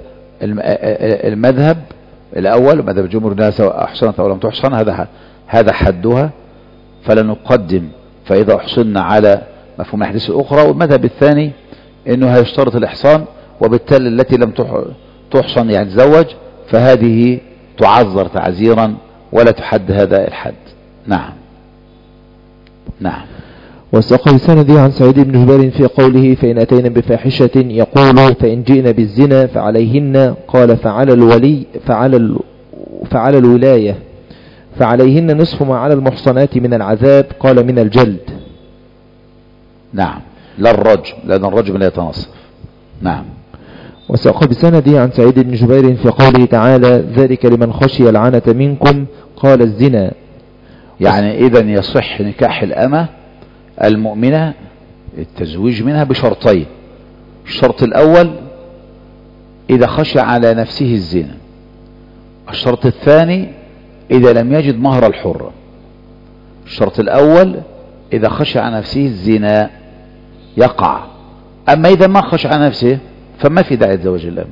المذهب الأول مذهب جمهور الناس سواء أحصنت أو لم تحصن هذا هذا حدها، فلا نقدم فإذا أحصن على مفهوم الحديث الأخرى. والمذهب الثاني انه هيشترط الاحصان، وبالتالي التي لم تحصن يعني تزوج فهذه تعذر تعزيرا ولا تحد هذا الحد. نعم نعم. وساق بسنده عن سعيد بن جبير في قوله فإن أتينا بفاحشة يقول فإن جئنا بالزنا فعليهن، قال فعلى الولي فعلى, ال فعلى الولاية فعليهن نصف ما على المحصنات من العذاب، قال من الجلد. نعم لا الرجم، لأن الرجم لا يتنصف. نعم. وساق بسنده عن سعيد بن جبير في قوله تعالى ذلك لمن خشي العنة منكم، قال الزنا. يعني إذن يصح نكاح الأمة المؤمنة التزويج منها بشرطين. الشرط الأول إذا خشى على نفسه الزنا. الشرط الثاني إذا لم يجد مهر الحرة. الشرط الأول إذا خشى على نفسه الزنا يقع، أما إذا ما خشى على نفسه فما في داعي زواج الأم.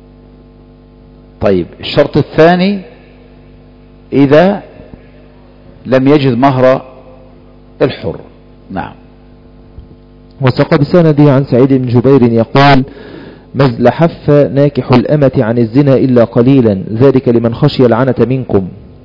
طيب الشرط الثاني إذا لم يجد مهر الحر. نعم. وساق بسنده عن سعيد بن جبير يقول مزل حف ناكح الأمة عن الزنا إلا قليلا، ذلك لمن خشي العنة منكم.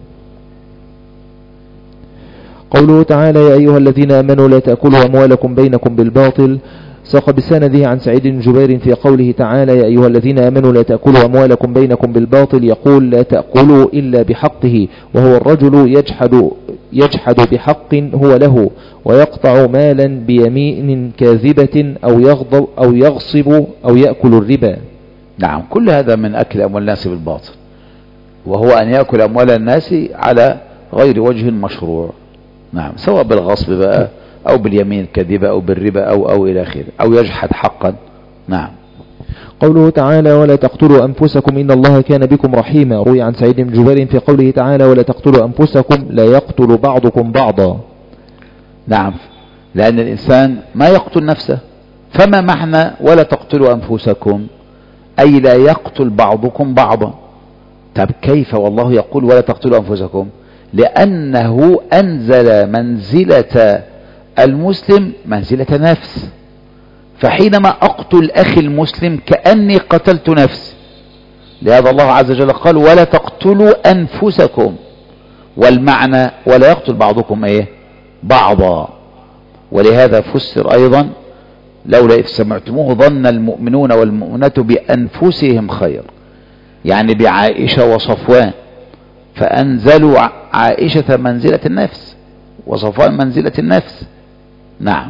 قوله تعالى يا أيها الذين آمنوا لا تأكلوا أموالكم بينكم بالباطل. ساق بسنده عن سعيد بن جبير في قوله تعالى يا أيها الذين آمنوا لا تأكلوا أموالكم بينكم بالباطل، يقول لا تأكلوا إلا بحقه، وهو الرجل يجحد, يجحد بحق هو له ويقطع مالا بيمين كاذبة أو يغضب أو يغصب أو يأكل الربا. نعم كل هذا من أكل أموال الناس بالباطل، وهو أن يأكل أموال الناس على غير وجه مشروع. نعم سواء بالغصب بقى أو باليمين الكاذبة أو بالربا أو أو إلى آخره، أو يجحد حقا. نعم. قوله تعالى ولا تقتلوا أنفسكم إن الله كان بكم رحيما. روي عن سعيد بن جبير في قوله تعالى ولا تقتلوا أنفسكم لا يقتل بعضكم بعضا. نعم لأن الإنسان ما يقتل نفسه، فما معنى ولا تقتلوا أنفسكم أي لا يقتل بعضكم بعضا. طب كيف والله يقول ولا تقتلوا أنفسكم؟ لأنه أنزل منزلة المسلم منزلة نفس، فحينما أقتل أخي المسلم كأني قتلت نفسي. لهذا الله عز وجل قال ولا تقتلوا أنفسكم، والمعنى ولا يقتل بعضكم إيه بعضا. ولهذا فسر أيضا لولا إذ سمعتموه ظن المؤمنون والمؤمنات بأنفسهم خير، يعني بعائشة وصفوان، فأنزلوا عائشة منزلة النفس وصفوان منزلة النفس. نعم.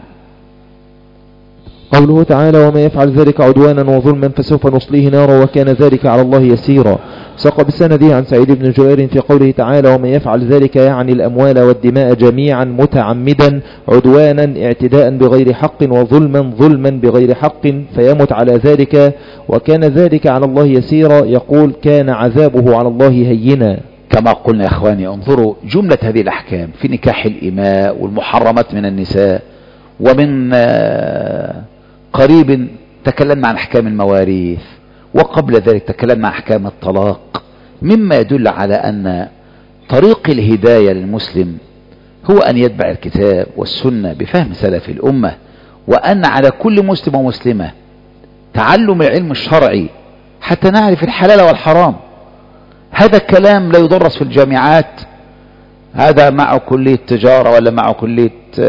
قوله تعالى وما يفعل ذلك عدوانا وظلما فسوف نصليه نارا وكان ذلك على الله يسيرا. ساق بسنده عن سعيد بن جبير في قوله تعالى وما يفعل ذلك يعني الأموال والدماء جميعا متعمدا عدوانا اعتداء بغير حق وظلما ظلما بغير حق فيمت على ذلك وكان ذلك على الله يسيرا، يقول كان عذابه على الله هينا. كما قلنا يا اخواني انظروا جملة هذه الأحكام في نكاح الإماء والمحرمات من النساء، ومن قريب تكلمنا عن أحكام المواريث، وقبل ذلك تكلمنا عن أحكام الطلاق، مما يدل على أن طريق الهداية للمسلم هو أن يتبع الكتاب والسنة بفهم سلف الأمة، وأن على كل مسلم ومسلمة تعلم العلم الشرعي حتى نعرف الحلال والحرام. هذا الكلام لا يدرس في الجامعات، هذا مع كلية تجارة ولا مع كلية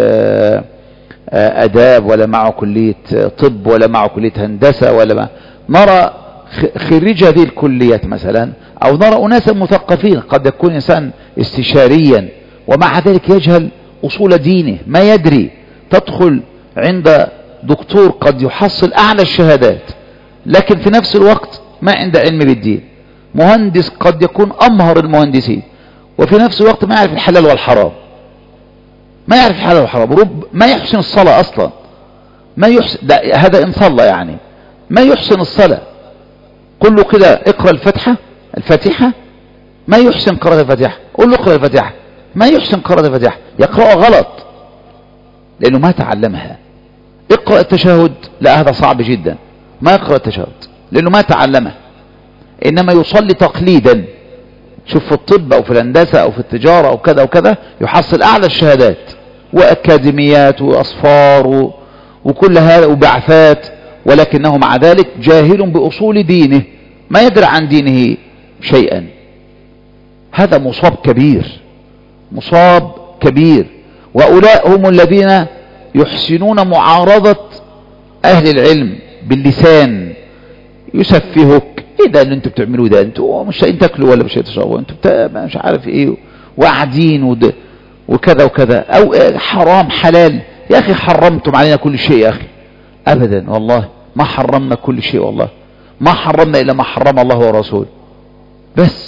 آداب ولا مع كلية طب ولا مع كلية هندسة، ولا ما نرى خريج هذه الكليات مثلا، أو نرى أناسا مثقفين قد يكون إنسان استشاريا ومع ذلك يجهل أصول دينه، ما يدري. تدخل عند دكتور قد يحصل أعلى الشهادات لكن في نفس الوقت ما عنده علم بالدين، مهندس قد يكون أمهر المهندسين وفي نفس الوقت ما يعرف الحلال والحرام، ما يعرف الحلال والحرام، رب ما يحسن الصلاة أصلا، ما يحسن هذا إن صلى يعني ما يحسن الصلاة. قل له كده اقرأ الفتحة الفاتحة ما يحسن قراءة الفاتحة، قل له اقرأ الفاتحة ما يحسن قراءة الفاتحة، يقرأها غلط لأنه ما تعلمها. اقرأ التشهد لا هذا صعب جدا، ما يقرأ التشهد لأنه ما تعلمه، إنما يصلي تقليدا. شوف في الطب أو في الهندسة أو في التجارة أو كذا وكذا يحصل أعلى الشهادات وأكاديميات وأصفار وكل هذا وبعثات ولكنه مع ذلك جاهل بأصول دينه، ما يدري عن دينه شيئا. هذا مصاب كبير، مصاب كبير. وأولئك هم الذين يحسنون معارضة أهل العلم باللسان، يسفهك: ايه ده اللي انتوا بتعملوه ده؟ انتوا مش لاقيين تاكلوا ولا مش تشربوا؟ انتوا بتا... مش عارف ايه، وقاعدين ود... وكذا وكذا، او حرام حلال. يا اخي حرمتم علينا كل شيء يا اخي. ابدا والله ما حرمنا كل شيء، والله ما حرمنا الا ما حرم الله ورسوله بس.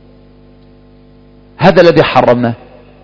هذا الذي حرمناه.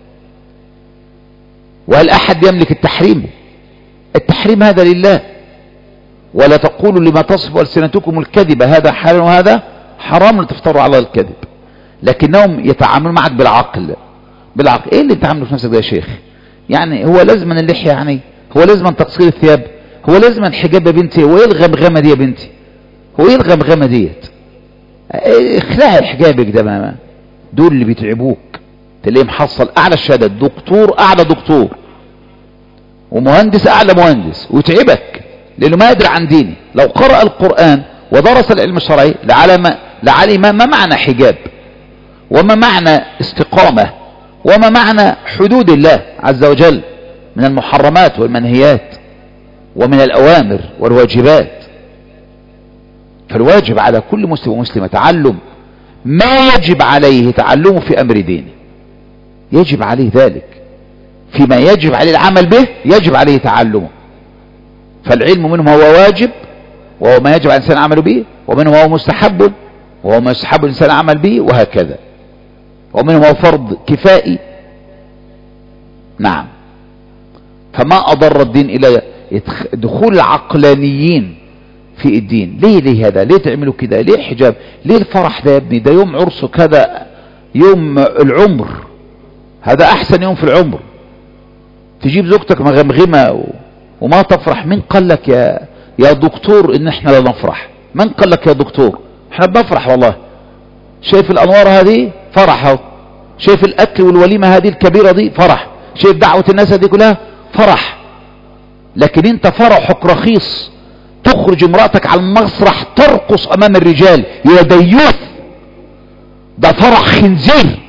وهل احد يملك التحريم؟ التحريم هذا لله. ولا تقولوا لما تصف ألسنتكم الكذب هذا حلال وهذا حرام لتفتروا على الكذب. لكنهم يتعاملون معك بالعقل. بالعقل. ايه اللي تعاملوا في نفسك ده يا شيخ؟ يعني هو لازم اللحية؟ يعني هو لازم تقصير الثياب؟ هو لازم الحجاب يا بنتي؟ هو ايه الغمغمة دي يا بنتي؟ هو ايه الغمغمة ديت؟ اخلعي حجابك ده. ماما دول اللي بيتعبوك. تلاقيه محصل اعلى الشهادة، دكتور اعلى دكتور، ومهندس اعلى مهندس، ويتعبك لانه ما يدري عن دينه. لو قرأ القرآن ودرس العلم الشرعي لعلم لعلم ما معنى حجاب، وما معنى استقامة، وما معنى حدود الله عز وجل من المحرمات والمنهيات ومن الأوامر والواجبات. فالواجب على كل مسلم ومسلمة تعلم ما يجب عليه تعلمه في أمر دينه، يجب عليه ذلك. فيما يجب عليه العمل به يجب عليه تعلمه. فالعلم منه هو واجب وهو ما يجب على الإنسان العمل به، ومنه هو مستحب وهو ما يستحب الإنسان العمل به، وهكذا. ومنه هو فرض كفائي. نعم. فما أضر الدين إلى دخول العقلانيين في الدين. ليه ليه هذا؟ ليه تعملوا كده؟ ليه حجاب؟ ليه الفرح ده يا ابني؟ ده يوم عرسك، هذا يوم العمر، هذا أحسن يوم في العمر. تجيب زوجتك مغمغمة و... وما تفرح. من قال لك يا يا دكتور ان احنا لا نفرح؟ من قال لك يا دكتور؟ احنا بنفرح والله. شايف الانوار هذه فرح اهو، شايف الاكل والوليمه هذه الكبيره دي فرح، شايف دعوه الناس هذه كلها فرح. لكن انت فرحك رخيص، تخرج امرأتك على المسرح ترقص امام الرجال يا ديوث، ده فرح خنزير.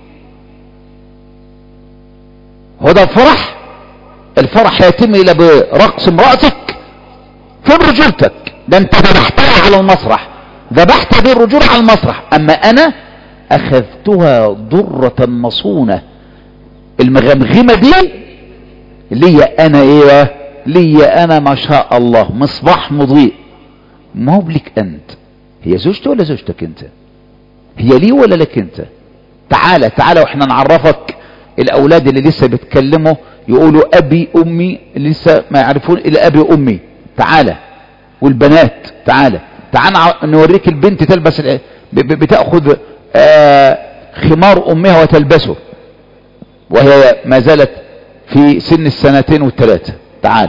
هو ده الفرح؟ الفرح لا يتم الا برقص امرأتك. فين رجولتك؟ ده انت ذبحتها على المسرح، ذبحت هذه الرجولة على المسرح. اما انا اخذتها ضرة مصونة. المغمغمة دي ليا انا ايه؟ ليا انا ما شاء الله مصباح مضيء. ما هو لك انت، هي زوجتي ولا زوجتك انت؟ هي لي ولا لك انت؟ تعالى تعالى واحنا نعرفك. الاولاد اللي لسه بيتكلموا يقولوا ابي امي، اللي لسه ما يعرفون الا ابي امي، تعالى. والبنات تعالى تعالى نوريك البنت تلبس بتأخذ آه خمار امها وتلبسه وهي ما زالت في سن السنتين والثلاثة. تعالى.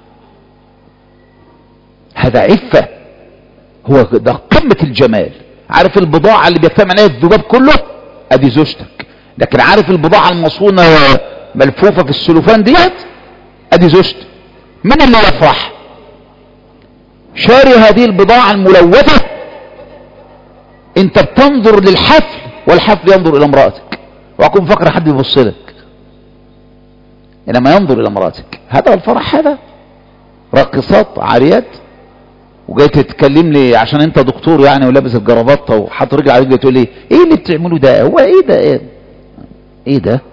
هذا عفة، هو ده قمة الجمال. عارف البضاعة اللي بيجتمع عليها الذباب كله؟ ادي زوجتك. لكن عارف البضاعة المصونة ملفوفة في السلوفان ديت؟ ادي زوجتك. من اللي يفرح؟ شاري هذه البضاعة الملوثة. انت بتنظر للحفل والحفل ينظر الى امرأتك، واكون فكر حد يبص لك انما ينظر الى امرأتك. هذا الفرح؟ هذا راقصات عاريات وجاي تتكلم لي عشان انت دكتور يعني ولابس الجرافطه وحاطط رجل على رجل تقول لي ايه اللي بتعملوا ده؟ هو ايه ده؟ ايه, إيه ده؟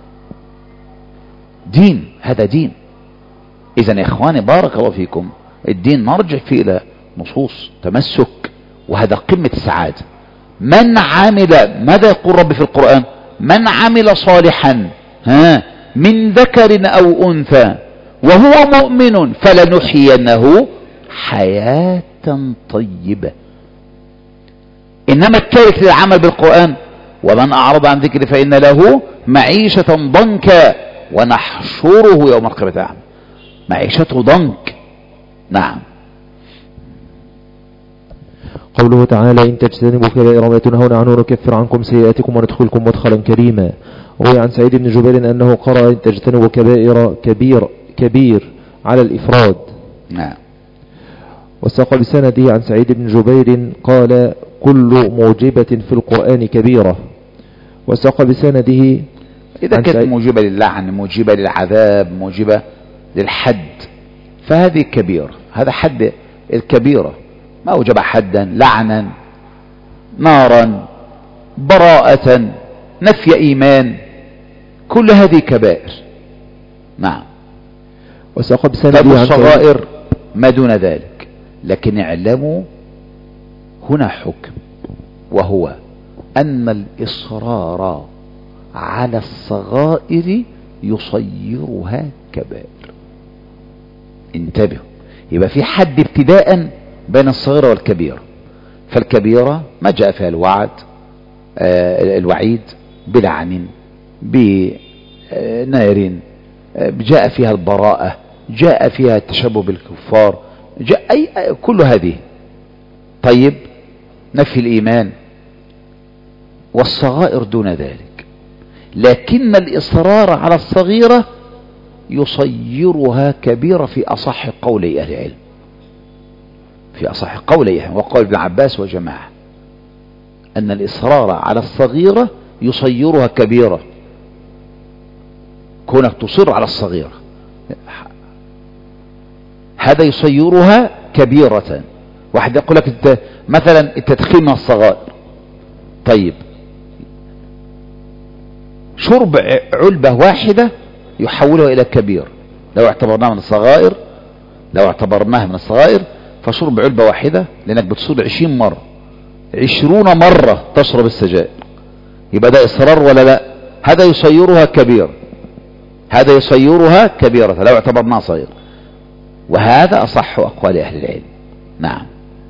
دين. هذا دين. اذا يا اخواني بارك الله فيكم، الدين نرجع فيه الى نصوص تمسك، وهذا قمة السعادة. من عمل، ماذا يقول ربي في القرآن؟ من عمل صالحا ها من ذكر او انثى وهو مؤمن فلنحيينه حياة طيبة. انما التارك للعمل بالقرآن ومن اعرض عن ذكري فان له معيشة ضنكا ونحشره يوم القيامة أعمى. معيشته ضنك. نعم. قوله تعالى إن تجتنبوا كبائر ما تنهون عنه نكفر عنكم سيئاتكم وندخلكم مدخلا كريما. وهي عن سعيد بن جبير أنه قرأ إن تجتنبوا كبائر كبير كبير على الإفراد. نعم. وساق بسنده عن سعيد بن جبير قال كل موجبة في القرآن كبيرة. وساق بسنده إذا كانت موجبة للعن، موجبة للعذاب، موجبة للحد، فهذه كبيرة، هذا حد الكبيرة. ما أوجب حدا، لعنا، نارا، براءة، نفي إيمان، كل هذه كبائر. نعم. وساق بسنده طيب عن الصغائر ما دون ذلك، لكن اعلموا هنا حكم، وهو أن الإصرار على الصغائر يصيرها كبائر. انتبهوا، يبقى في حد ابتداء بين الصغيرة والكبيرة. فالكبيرة ما جاء فيها الوعد آه الوعيد بلعن، بنار، آه جاء فيها البراءة، جاء فيها التشبه بالكفار، جاء أي كل هذه. طيب نفي الإيمان، والصغائر دون ذلك، لكن الإصرار على الصغيرة يصيرها كبيرة في أصح قولي أهل العلم، في أصح قولي، وقول ابن عباس وجماعة، أن الإصرار على الصغيرة يصيرها كبيرة. كونك تصر على الصغيرة هذا يصيرها كبيرة. واحد يقول لك مثلا التدخين من الصغائر، طيب شرب علبة واحدة يحولها إلى كبير. لو اعتبرناها من الصغائر، لو اعتبرناها من الصغائر فشرب علبة واحدة، لأنك بتصير عشرين مرة، عشرون مرة تشرب السجائر، يبقى ده إصرار ولا لا؟ هذا يصيرها كبير، هذا يصيرها كبيرة لو اعتبرناها صغير، وهذا أصح أقوال أهل العلم. نعم.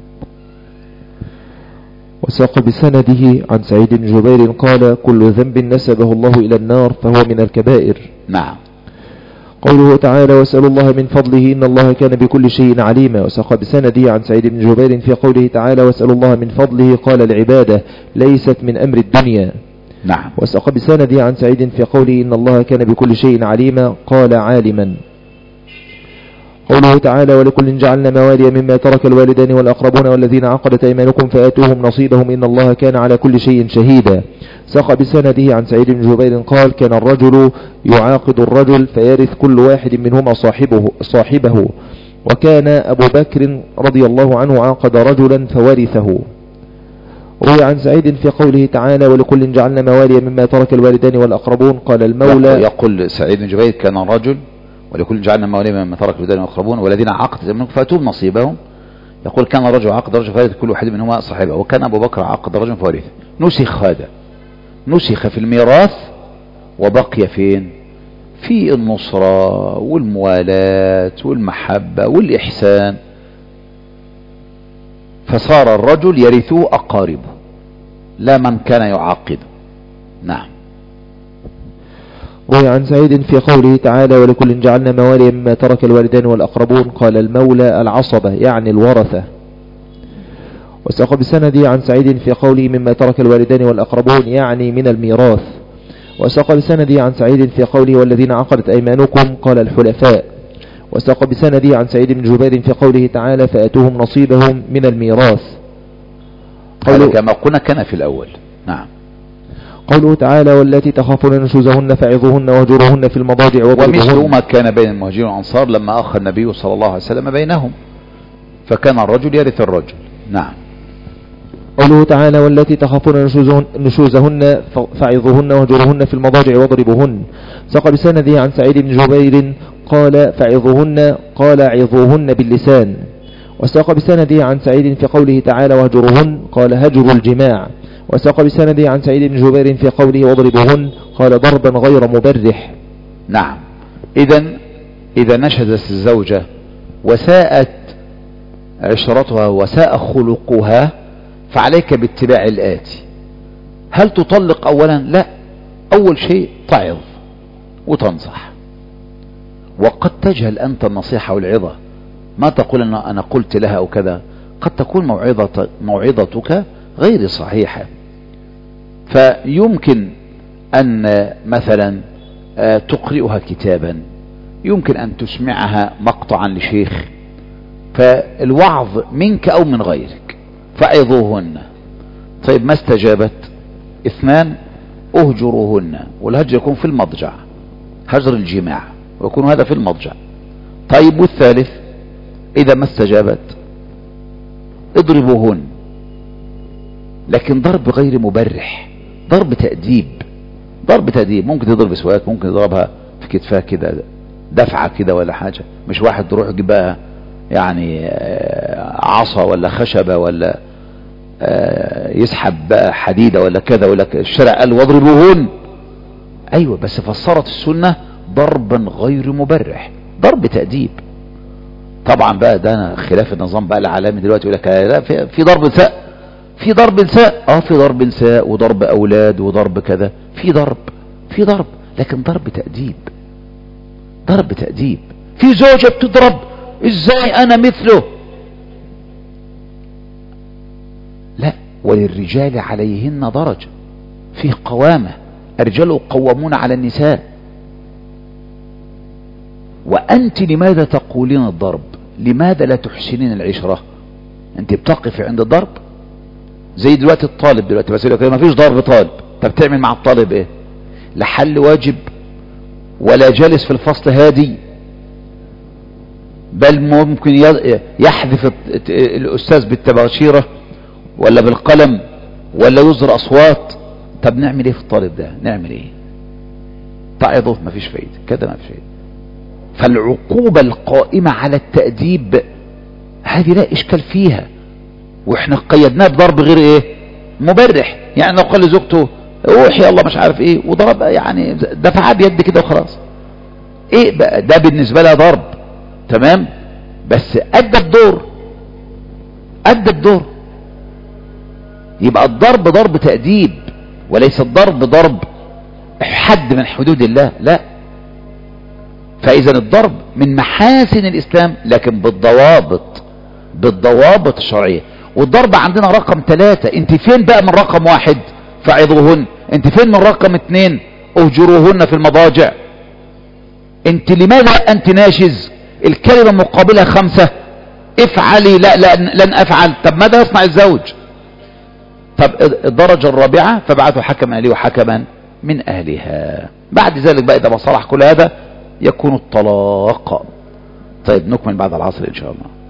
وساق بسنده عن سعيد بن جبير قال كل ذنب نسبه الله إلى النار فهو من الكبائر. نعم. قوله تعالى واسألوا الله من فضله إن الله كان بكل شيء عليما. وساق بسنده عن سعيد بن جبير في قوله تعالى واسألوا الله من فضله قال العبادة ليست من أمر الدنيا. نعم. وساق بسنده عن سعيد في قوله إن الله كان بكل شيء عليما قال عالما. قوله تعالى ولكل جعلنا موالي مما ترك الوالدان والأقربون والذين عقدت أيمانكم فآتوهم نصيبهم إن الله كان على كل شيء شهيدا. ساق بسنده عن سعيد بن جبير قال كان الرجل يعاقد الرجل فيرث كل واحد منهما صاحبه, صاحبه وكان أبو بكر رضي الله عنه عاقد رجلا فورثه. روي عن سعيد في قوله تعالى ولكل جعلنا موالي مما ترك الوالدان والأقربون قال المولى. يقول سعيد بن جبير كان الرجل ولكل جعلنا موالي مما ترك الوالدان والأقربون والذين عقدت أيمانكم فآتوهم نصيبهم. يقول كان الرجل عقد رجل فورث كل واحد منهما صاحبه وكان أبو بكر عقد رجل فورثه. نسخ هذا، نسخ في الميراث وبقي فين؟ في النصرة والموالاة والمحبة والإحسان، فصار الرجل يرثه أقاربه لا من كان يعاقده. نعم. روي عن سعيد في قوله تعالى ولكل جعلنا موالي مما ترك الوالدان والأقربون قال المولى العصبة يعني الورثة. وساق بسندي عن سعيد في قوله مما ترك الوالدان والأقربون يعني من الميراث. وساق بسندي عن سعيد في قوله والذين عقدت أيمانكم قال الحلفاء. وساق بسندي عن سعيد بن جبير في قوله تعالى فآتوهم نصيبهم من الميراث. قوله كما قلنا كان في الأول. نعم. قوله تعالى والتي تخافون نشوزهن فعظوهن واهجروهن في المضاجع واضربوهن. ومثل ما كان بين المهاجرين والأنصار لما أخى النبي صلى الله عليه وسلم بينهم، فكان الرجل يرث الرجل. نعم. قوله تعالى والتي تخافون نشوزهن فعظوهن واهجروهن في المضاجع واضربوهن. ساق بسنده عن سعيد بن جبير قال فعظوهن قال عظوهن باللسان. وساق بسنده عن سعيد في قوله تعالى واهجروهن قال هجر الجماع. وساق بسنده عن سعيد بن جبير في قوله واضربوهن قال ضربا غير مبرح. نعم. إذا إذا نشزت الزوجة وساءت عشرتها وساء خلقها فعليك باتباع الآتي. هل تطلق أولا؟ لا، أول شيء تعظ وتنصح، وقد تجهل أنت النصيحة والعظة، ما تقول أن أنا قلت لها أو كذا، قد تكون موعظة موعظتك غير صحيحة، فيمكن أن مثلا تقرئها كتابا، يمكن أن تسمعها مقطعا لشيخ فالوعظ منك او من غيرك، فعظوهن. طيب ما استجابت، اثنان اهجروهن، والهجر يكون في المضجع، هجر الجماع، ويكون هذا في المضجع. طيب والثالث اذا ما استجابت اضربوهن، لكن ضرب غير مبرح، ضرب تأديب، ضرب تأديب. ممكن تضرب سواك، ممكن تضربها في كتفها كده دفعة كده ولا حاجة، مش واحد تروح جبها يعني عصا ولا خشبة ولا يسحب بقى حديدة ولا كذا، ولا الشرع قال واضربوهن. ايوه بس فسرت السنة ضربا غير مبرح، ضرب تأديب. طبعا بقى ده خلاف النظام بقى العالمي دلوقتي، يقول لك لا في, في ضرب نساء، في ضرب نساء، اه في ضرب نساء وضرب اولاد وضرب كذا، في ضرب في ضرب لكن ضرب تأديب، ضرب تأديب. في زوجة بتضرب، ازاي انا مثله؟ لا، وللرجال عليهن درجة، فيه قوامة، الرجال قوامون على النساء. وانت لماذا تقولين الضرب؟ لماذا لا تحسنين العشرة؟ انت بتقف عند الضرب. زي دلوقتي الطالب دلوقتي بس يقول لك ما فيش ضرب طالب، طب تعمل مع الطالب ايه؟ لا حل واجب ولا جالس في الفصل هادي، بل ممكن يحذف الاستاذ بالتباشيرة ولا بالقلم ولا يصدر اصوات. طب نعمل ايه في الطالب ده؟ نعمل ايه؟ تعظه ما فيش فايدة، كده ما فيش فايدة. فالعقوبة القائمة على التأديب هذه لا اشكال فيها، واحنا قيدناه بضرب غير ايه مبرح. يعني لو قال لزوجته اوحي الله مش عارف ايه وضرب، يعني دفعها بيد كده وخلاص، ايه بقى ده بالنسبة لها ضرب، تمام، بس ادى الدور، ادى الدور. يبقى الضرب ضرب تأديب وليس الضرب ضرب حد من حدود الله، لا. فاذا الضرب من محاسن الاسلام لكن بالضوابط، بالضوابط الشرعية. والضرب عندنا رقم ثلاثة، انت فين بقى من رقم واحد فعظوهن؟ انت فين من رقم اثنين اهجروهن في المضاجع؟ انت لماذا انت ناشز؟ الكلمة مقابلها خمسة، افعلي، لا, لا لن افعل. طب ماذا يصنع الزوج؟ طب الدرجة الرابعة فبعثوا حكما اهلي وحكما من اهلها. بعد ذلك بقى اذا ما صلح كل هذا يكون الطلاق. طيب نكمل بعد العصر ان شاء الله.